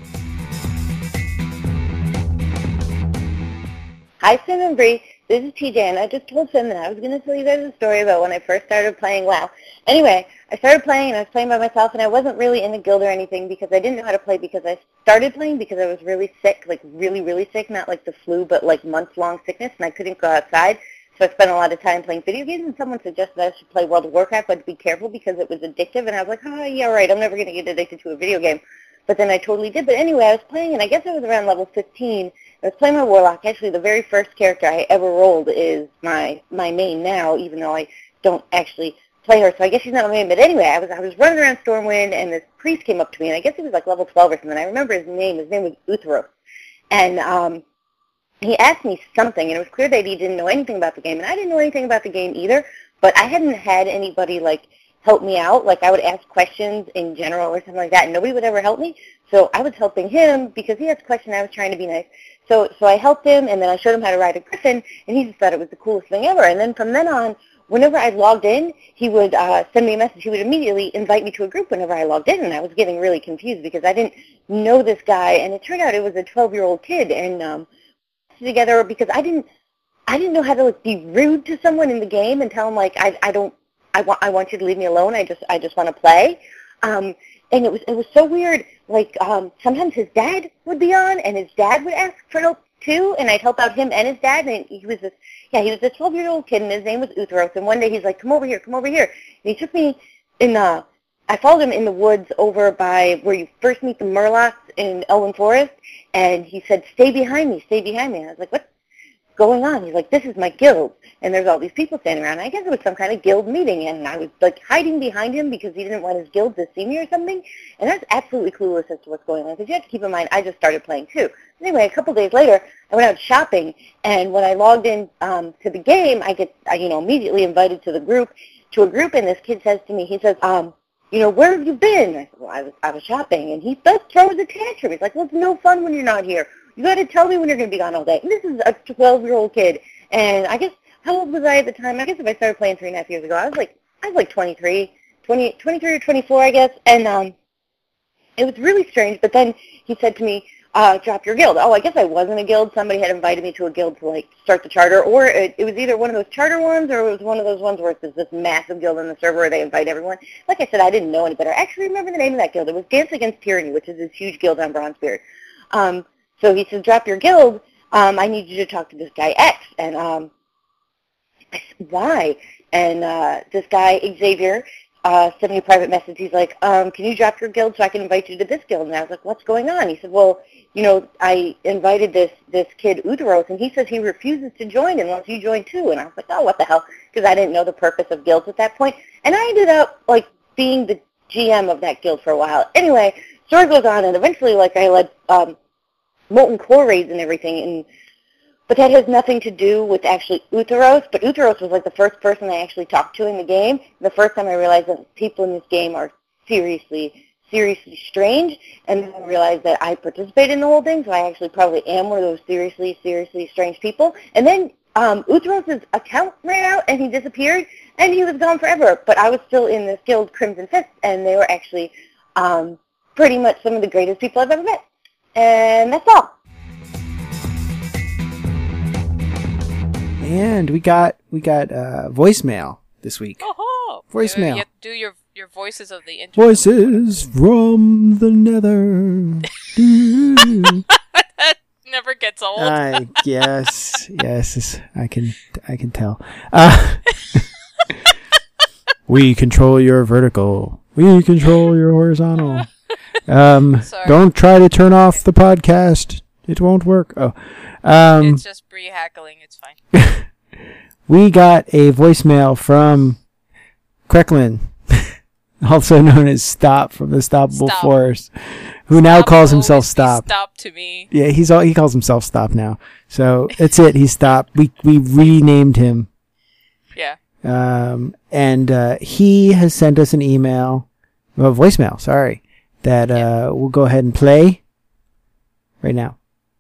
[SPEAKER 8] Hi, Sim and Bree. This is TJ, and I just told Sim that I was going to tell you guys a story about when I first started playing WoW. Anyway, I started playing, and I was playing by myself, and I wasn't really in a guild or anything because I didn't know how to play, because I started playing because I was really sick, like really, really sick, not like the flu, but like months-long sickness, and I couldn't go outside. So I spent a lot of time playing video games, and someone suggested I should play World of Warcraft, but to be careful because it was addictive, and I was like, oh, yeah, right, I'm never going to get addicted to a video game. But then I totally did. But anyway, I was playing, and I guess I was around level 15. I was playing my Warlock. Actually, the very first character I ever rolled is my main now, even though I don't actually play her. So I guess she's not my main. But anyway, I was running around Stormwind, and this priest came up to me, and I guess he was like level 12 or something. I remember his name. His name was Uthros. And he asked me something, and it was clear that he didn't know anything about the game, and I didn't know anything about the game either, but I hadn't had anybody, like, help me out. Like, I would ask questions in general or something like that, and nobody would ever help me, so I was helping him because he asked questions, and I was trying to be nice. So I helped him, and then I showed him how to ride a griffin, and he just thought it was the coolest thing ever, and then from then on, whenever I logged in, he would send me a message. He would immediately invite me to a group whenever I logged in, and I was getting really confused because I didn't know this guy, and it turned out it was a 12-year-old kid, and together because I didn't know how to, like, be rude to someone in the game and tell them, like, I want you to leave me alone. I just want to play. And it was so weird. Like, sometimes his dad would be on, and his dad would ask for help too, and I'd help out him and his dad. And he was this 12-year-old kid, and his name was Uthros. And one day he's like, come over here. And he took me I followed him in the woods over by where you first meet the Murlocs in Elwyn Forest, and he said, stay behind me. And I was like, what's going on? He's like, this is my guild, and there's all these people standing around. I guess it was some kind of guild meeting, and I was, like, hiding behind him because he didn't want his guild to see me or something, and that's absolutely clueless as to what's going on, because you have to keep in mind, I just started playing, too. Anyway, a couple days later, I went out shopping, and when I logged in to the game, I get immediately invited to a group, and this kid says to me, he says, where have you been? I said, well, I was shopping. And he throws a tantrum. He's like, well, it's no fun when you're not here. You got to tell me when you're going to be gone all day. And this is a 12-year-old kid. And I guess, how old was I at the time? I guess if I started playing 3.5 years ago, I was like 23 or 24, I guess. And it was really strange. But then he said to me, drop your guild. Oh, I guess I was in a guild. Somebody had invited me to a guild to, like, start the charter, or it was either one of those charter ones, or it was one of those ones where it's this massive guild on the server where they invite everyone. Like I said, I didn't know any better. I actually remember the name of that guild. It was Dance Against Tyranny, which is this huge guild on Bronzebeard. So he says, drop your guild. I need you to talk to this guy X. And I said, why? And this guy, Xavier, sent me a private message. He's like, can you drop your guild so I can invite you to this guild? And I was like, what's going on? He said, well, I invited this kid Uthros, and he says he refuses to join unless you join too. And I was like, oh, what the hell? Because I didn't know the purpose of guilds at that point. And I ended up, like, being the GM of that guild for a while. Anyway, story goes on, and eventually, like, I led Molten Core raids and everything, but that has nothing to do with actually Uthros. But Uthros was, like, the first person I actually talked to in the game. The first time I realized that people in this game are seriously strange, and then I realized that I participated in the whole thing, so I actually probably am one of those seriously strange people. And then Uthros' account ran out, and he disappeared, and he was gone forever. But I was still in this guild, Crimson Fist, and they were actually pretty much some of the greatest people I've ever met. And that's all.
[SPEAKER 2] And we got voicemail this week.
[SPEAKER 3] Oh,
[SPEAKER 2] voicemail.
[SPEAKER 3] You have to do your voices of the internet.
[SPEAKER 2] Voices from the nether.
[SPEAKER 3] That never gets old.
[SPEAKER 2] Yes, I can tell. We control your vertical. We control your horizontal. Don't try to turn off the podcast. It won't work.
[SPEAKER 3] It's just Bree hackling. It's fine.
[SPEAKER 2] We got a voicemail from Kreklin, also known as Stop from the Stoppable Force, who now calls himself Stop.
[SPEAKER 3] Stop to me.
[SPEAKER 2] Yeah, he calls himself Stop now. So that's it. He's Stop. We renamed him.
[SPEAKER 3] Yeah.
[SPEAKER 2] And he has sent us an voicemail. Sorry, that we'll go ahead and play right now.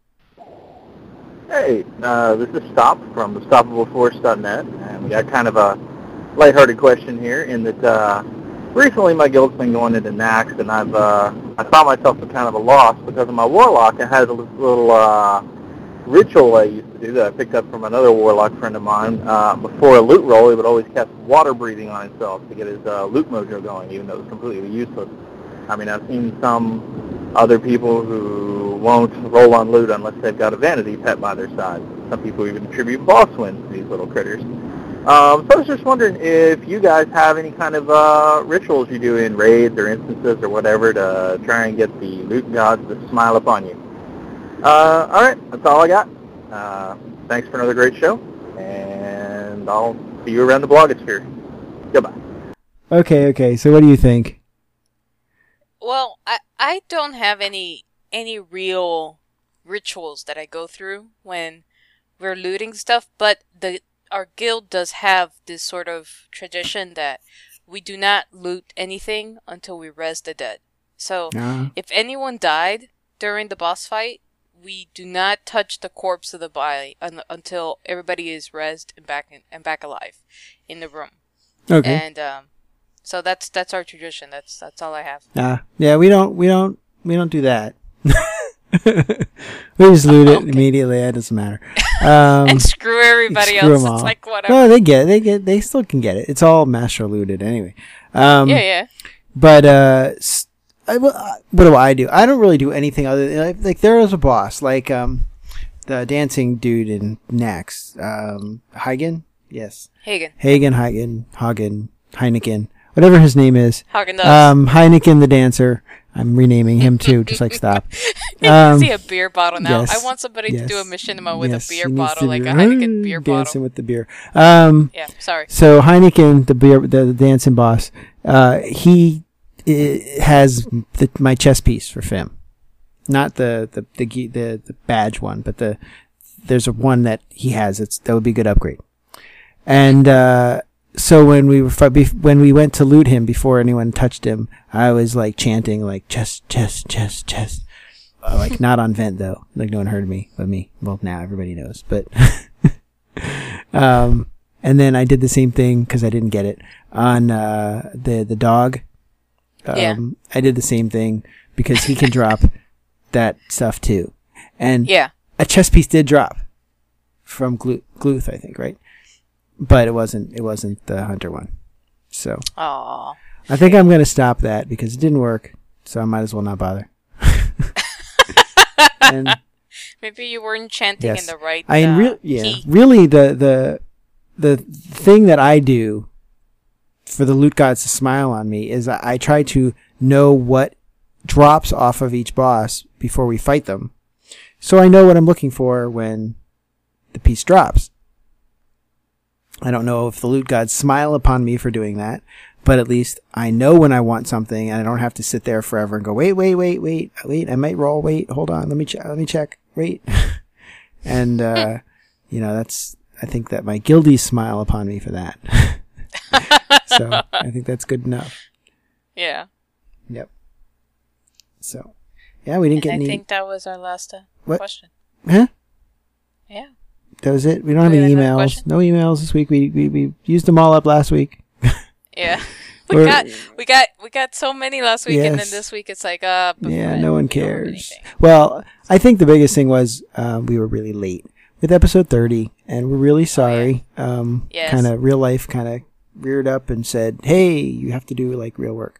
[SPEAKER 9] Hey, this is Stop from thestoppableforce.net, and we got kind of a lighthearted question here in that recently my guild's been going into Naxx, and I found myself at kind of a loss because of my Warlock. I had a little ritual I used to do that I picked up from another Warlock friend of mine. Before a loot roll, he would always cast water breathing on himself to get his loot mojo going, even though it was completely useless. I mean, I've seen some other people who won't roll on loot unless they've got a vanity pet by their side. some people even attribute boss wins to these little critters. So I was just wondering if you guys have any kind of rituals you do in raids or instances or whatever to try and get the loot gods to smile upon you. All right, that's all I got. Thanks for another great show, and I'll see you around the blogosphere. Goodbye.
[SPEAKER 2] Okay. So what do you think?
[SPEAKER 3] Well, I don't have any real rituals that I go through when we're looting stuff, but our guild does have this sort of tradition that we do not loot anything until we res the dead. So if anyone died during the boss fight, we do not touch the corpse of the body until everybody is resed and back alive in the room.
[SPEAKER 2] Okay.
[SPEAKER 3] And so that's our tradition. That's all I have.
[SPEAKER 2] Yeah, we don't do that. We just loot it immediately. It doesn't matter.
[SPEAKER 3] And screw everybody else. It's like whatever.
[SPEAKER 2] No, they still can get it. It's all master looted anyway.
[SPEAKER 3] Yeah.
[SPEAKER 2] But what do I do? I don't really do anything other than like there was a boss like the dancing dude in Nax, Hagen. Yes. Hagen, Heineken, whatever his name is. Heineken the dancer. I'm renaming him too, just like Stop.
[SPEAKER 3] I see a beer bottle now.
[SPEAKER 2] Yes,
[SPEAKER 3] I want somebody to do a mission with a beer bottle, like a Heineken beer bottle.
[SPEAKER 2] Dancing with the beer.
[SPEAKER 3] Yeah, sorry.
[SPEAKER 2] So Heineken, the dancing boss, he has my chess piece for Fim, not the badge one, but there's one that he has. That would be a good upgrade. And so when we went to loot him before anyone touched him, I was like chanting like chest, like not on vent though, like no one heard me but me. Well, now everybody knows, but and then I did the same thing because I didn't get it on the dog. I did the same thing because he can drop that stuff too, and a chest piece did drop from Gluth, I think, right? But it wasn't the hunter one. So
[SPEAKER 3] aww.
[SPEAKER 2] I think I'm gonna stop that because it didn't work. So I might as well not bother. And
[SPEAKER 3] maybe you weren't chanting in the right key.
[SPEAKER 2] Really the thing that I do for the loot gods to smile on me is I try to know what drops off of each boss before we fight them. So I know what I'm looking for when the piece drops. I don't know if the loot gods smile upon me for doing that, but at least I know when I want something and I don't have to sit there forever and go, wait, I might roll, hold on, let me check, wait. And, I think that my guildies smile upon me for that. So I think that's good enough.
[SPEAKER 3] Yeah.
[SPEAKER 2] Yep. So, yeah, we didn't get any.
[SPEAKER 3] I think that was our last question.
[SPEAKER 2] Huh?
[SPEAKER 3] Yeah.
[SPEAKER 2] That was it. We don't have any emails. No emails this week. We used them all up last week.
[SPEAKER 3] Yeah. We got so many last week, and then this week it's like
[SPEAKER 2] no one cares. Well, I think the biggest thing was we were really late with episode 30, and we're really sorry.
[SPEAKER 3] Yes.
[SPEAKER 2] Kind of real life kind of reared up and said, "Hey, you have to do like real work."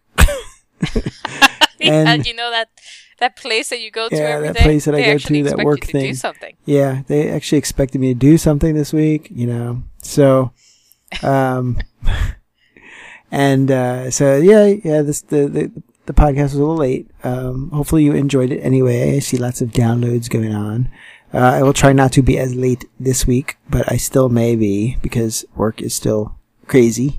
[SPEAKER 3] And you know that place that you go to every day?
[SPEAKER 2] That place that I go to, that work thing.
[SPEAKER 3] Do something.
[SPEAKER 2] Yeah, they actually expected me to do something this week, So, and so the podcast was a little late. Hopefully you enjoyed it anyway. I see lots of downloads going on. I will try not to be as late this week, but I still may be because work is still crazy.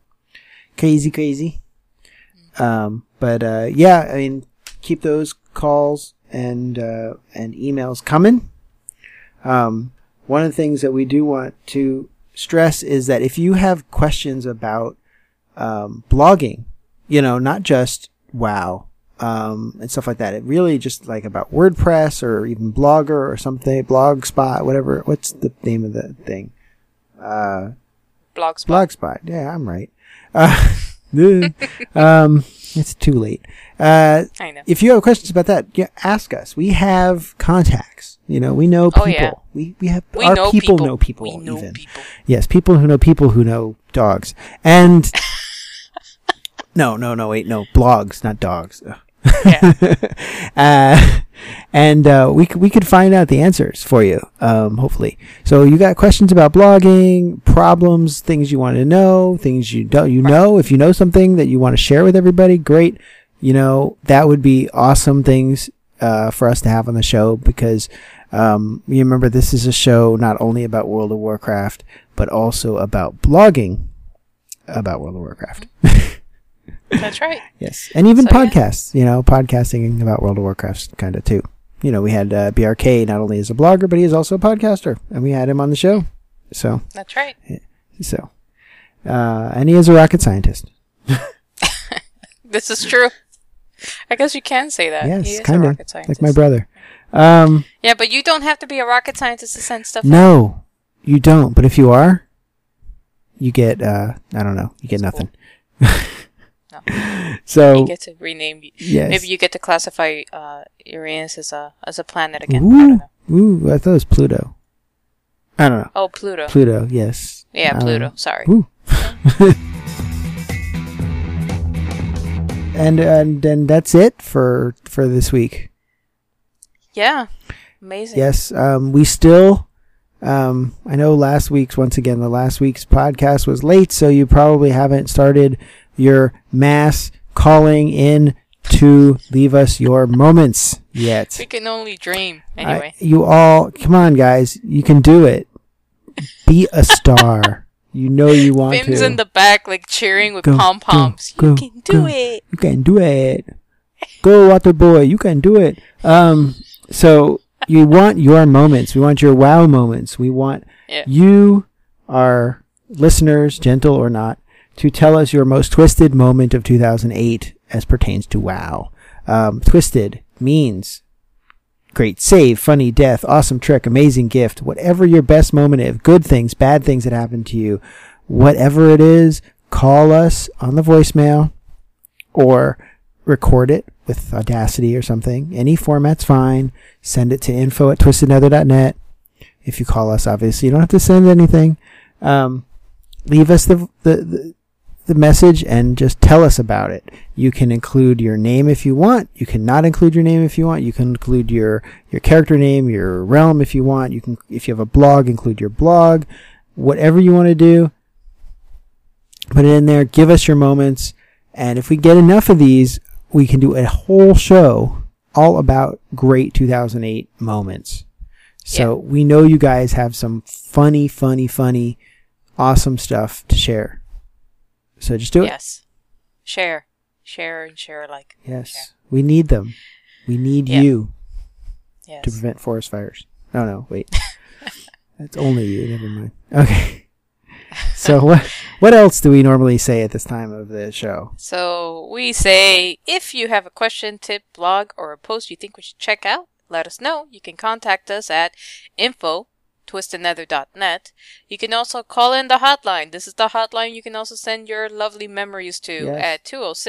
[SPEAKER 2] I mean, keep those calls and emails coming. One of the things that we do want to stress is that if you have questions about blogging, not just WoW and stuff like that, it really just like about WordPress or even Blogger or something, Blogspot, whatever. What's the name of the thing? Blogspot. Yeah, I'm right. It's too late. I know. If you have questions about that, ask us. We have contacts. We know people.
[SPEAKER 3] Oh, yeah.
[SPEAKER 2] Our people know people. We know people. Yes, people who know dogs. And no, wait, no, blogs, not dogs.
[SPEAKER 3] Yeah.
[SPEAKER 2] And we could find out the answers for you, hopefully. So you got questions about blogging, problems, things you want to know, things you don't, if you know something that you want to share with everybody, great. That would be awesome things for us to have on the show, because you remember, this is a show not only about World of Warcraft, but also about blogging about World of Warcraft.
[SPEAKER 3] That's right.
[SPEAKER 2] Yes. And even podcasts, podcasting about World of Warcraft kind of too. We had BRK not only as a blogger, but he is also a podcaster, and we had him on the show. So
[SPEAKER 3] that's right.
[SPEAKER 2] So, and he is a rocket scientist.
[SPEAKER 3] This is true. I guess you can say that.
[SPEAKER 2] Yes,
[SPEAKER 3] he is
[SPEAKER 2] kind
[SPEAKER 3] a
[SPEAKER 2] of
[SPEAKER 3] rocket scientist.
[SPEAKER 2] like my brother.
[SPEAKER 3] Yeah, but you don't have to be a rocket scientist to send stuff.
[SPEAKER 2] No, you don't. But if you are, you get I don't know. You get nothing.
[SPEAKER 3] No.
[SPEAKER 2] So
[SPEAKER 3] you get to rename.
[SPEAKER 2] Yes.
[SPEAKER 3] Maybe you get to classify Uranus as a planet again.
[SPEAKER 2] Ooh,
[SPEAKER 3] I don't know.
[SPEAKER 2] Ooh, I thought it was Pluto. I don't know.
[SPEAKER 3] Oh, Pluto.
[SPEAKER 2] Pluto, yes.
[SPEAKER 3] Yeah, Pluto. Sorry.
[SPEAKER 2] Ooh. And that's it for this week.
[SPEAKER 3] Yeah. Amazing.
[SPEAKER 2] Yes. We still. I know the last week's podcast was late, so you probably haven't started your mass calling in to leave us your moments yet.
[SPEAKER 3] We can only dream. Anyway.
[SPEAKER 2] Come on, guys. You can do it. Be a star. You want to.
[SPEAKER 3] Finn's in the back, cheering with pom-poms. You can do it.
[SPEAKER 2] You can do it. Go, Water Boy. You can do it. So you want your moments. We want your wow moments. We want you, our listeners, gentle or not, to tell us your most twisted moment of 2008 as pertains to WoW. Twisted means great save, funny death, awesome trick, amazing gift, whatever your best moment is, good things, bad things that happened to you, whatever it is, call us on the voicemail or record it with Audacity or something. Any format's fine. Send it to info@twistednether.net. If you call us, obviously, you don't have to send anything. Leave us the message and just tell us about it. You can include your name if you want. You can not include your name if you want. You can include your character name, your realm if you want. You can, if you have a blog, include your blog. Whatever you want to do, put it in there. Give us your moments. And if we get enough of these, we can do a whole show all about great 2008 moments. So we know you guys have some funny, awesome stuff to share. So just do it.
[SPEAKER 3] Yes. Share and share alike.
[SPEAKER 2] Yes.
[SPEAKER 3] Share.
[SPEAKER 2] We need them. We need you
[SPEAKER 3] Yes.
[SPEAKER 2] to prevent forest fires. No, wait. That's only you. Never mind. Okay. So what else do we normally say at this time of the show?
[SPEAKER 3] So we say, if you have a question, tip, blog, or a post you think we should check out, let us know. You can contact us at info@twistednether.net. You can also call in the hotline. This is the hotline you can also send your lovely memories to at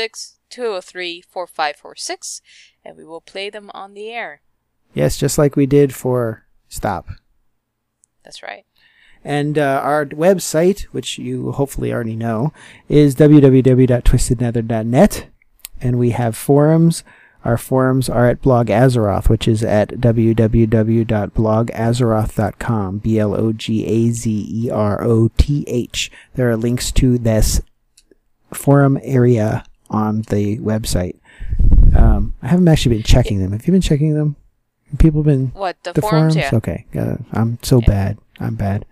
[SPEAKER 3] 206-203-4546, and we will play them on the air.
[SPEAKER 2] Yes, just like we did for Stop.
[SPEAKER 3] That's right.
[SPEAKER 2] And our website, which you hopefully already know, is www.twistednether.net. And we have forums. Our forums are at Blog Azeroth, which is at www.blogazeroth.com. BLOGAZEROTH. There are links to this forum area on the website. I haven't actually been checking them. Have you been checking them? Have people been...
[SPEAKER 3] What, the forums? Yeah.
[SPEAKER 2] Okay. I'm so bad. I'm bad.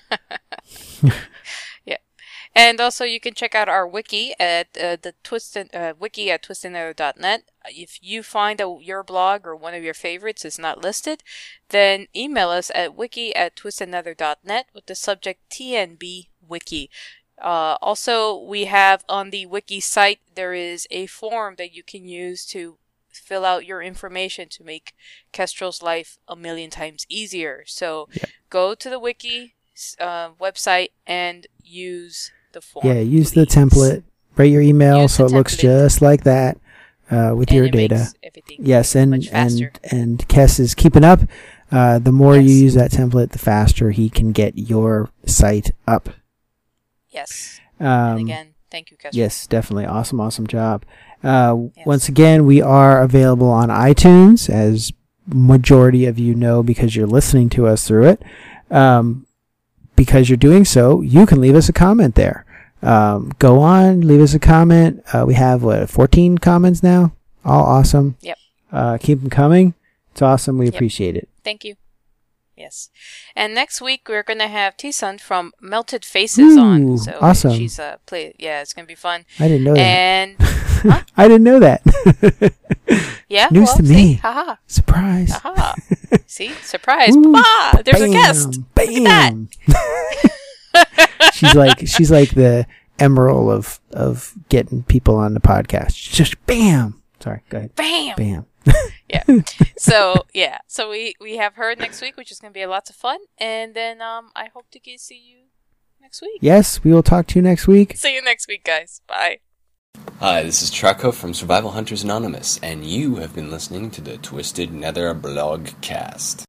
[SPEAKER 3] Yeah. And also you can check out our wiki at wiki at twistednether.net. If you find your blog or one of your favorites is not listed, then email us at wiki@twistednether.net with the subject TNB Wiki. Also, we have on the wiki site, there is a form that you can use to fill out your information to make Kestrel's life a million times easier. So go to the wiki website and use the form.
[SPEAKER 2] Yeah, use the template. Write your email so it looks just like that with your data. Yes, and Kes is keeping up. The more you use that template, the faster he can get your site up.
[SPEAKER 3] Yes. And again, thank you, Kestrel.
[SPEAKER 2] Yes, definitely. Awesome job. Once again, we are available on iTunes, as majority of you know because you're listening to us through it. Because you're doing so, you can leave us a comment there. Go on, leave us a comment. We have 14 comments now. All awesome.
[SPEAKER 3] Yep.
[SPEAKER 2] Keep them coming. It's awesome. We appreciate it.
[SPEAKER 3] Thank you. Yes. And next week we're gonna have T-Sun from Melted Faces on. So
[SPEAKER 2] awesome.
[SPEAKER 3] She's it's gonna be fun.
[SPEAKER 2] I didn't know that.
[SPEAKER 3] And huh?
[SPEAKER 2] I didn't know that.
[SPEAKER 3] Yeah.
[SPEAKER 2] News to me.
[SPEAKER 3] See? Haha.
[SPEAKER 2] Surprise.
[SPEAKER 3] Haha. See? Surprise. Bah! There's a guest.
[SPEAKER 2] Bam.
[SPEAKER 3] Look at that.
[SPEAKER 2] she's like the emerald of getting people on the podcast. Just bam. Sorry, go ahead.
[SPEAKER 3] Bam.
[SPEAKER 2] Bam.
[SPEAKER 3] Yeah. So we have her next week, which is going to be lots of fun, and then I hope to see you next week.
[SPEAKER 2] Yes, we will talk to you next week.
[SPEAKER 3] See you next week, guys. Bye.
[SPEAKER 10] Hi, this is Traco from Survival Hunters Anonymous, and you have been listening to the Twisted Nether Blogcast.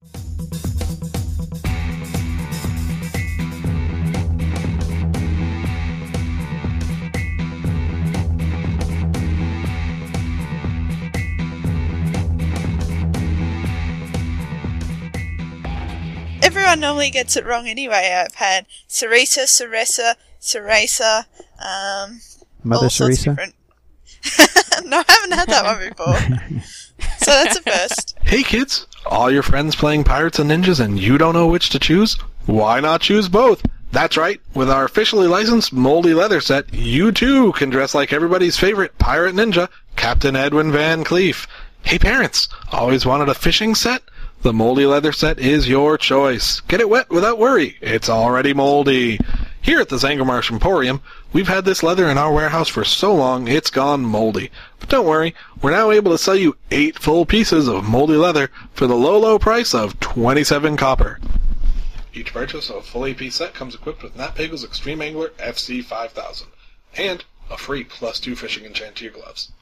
[SPEAKER 6] Everyone normally gets it wrong anyway. I've had Ceresa, Ceresa,
[SPEAKER 2] Mother Ceresa?
[SPEAKER 6] No, I haven't had that one before. So that's a first.
[SPEAKER 11] Hey kids, all your friends playing Pirates and Ninjas and you don't know which to choose? Why not choose both? That's right, with our officially licensed Moldy Leather set, you too can dress like everybody's favorite pirate ninja, Captain Edwin Van Cleef. Hey parents, always wanted a fishing set? The Moldy Leather set is your choice. Get it wet without worry. It's already moldy. Here at the Zangarmarsh Emporium, we've had this leather in our warehouse for so long it's gone moldy. But don't worry, we're now able to sell you 8 full pieces of moldy leather for the low price of 27 copper. Each purchase of a full AP set comes equipped with Nat Pagel's Extreme Angler FC 5000 and a free +2 fishing enchant to your gloves.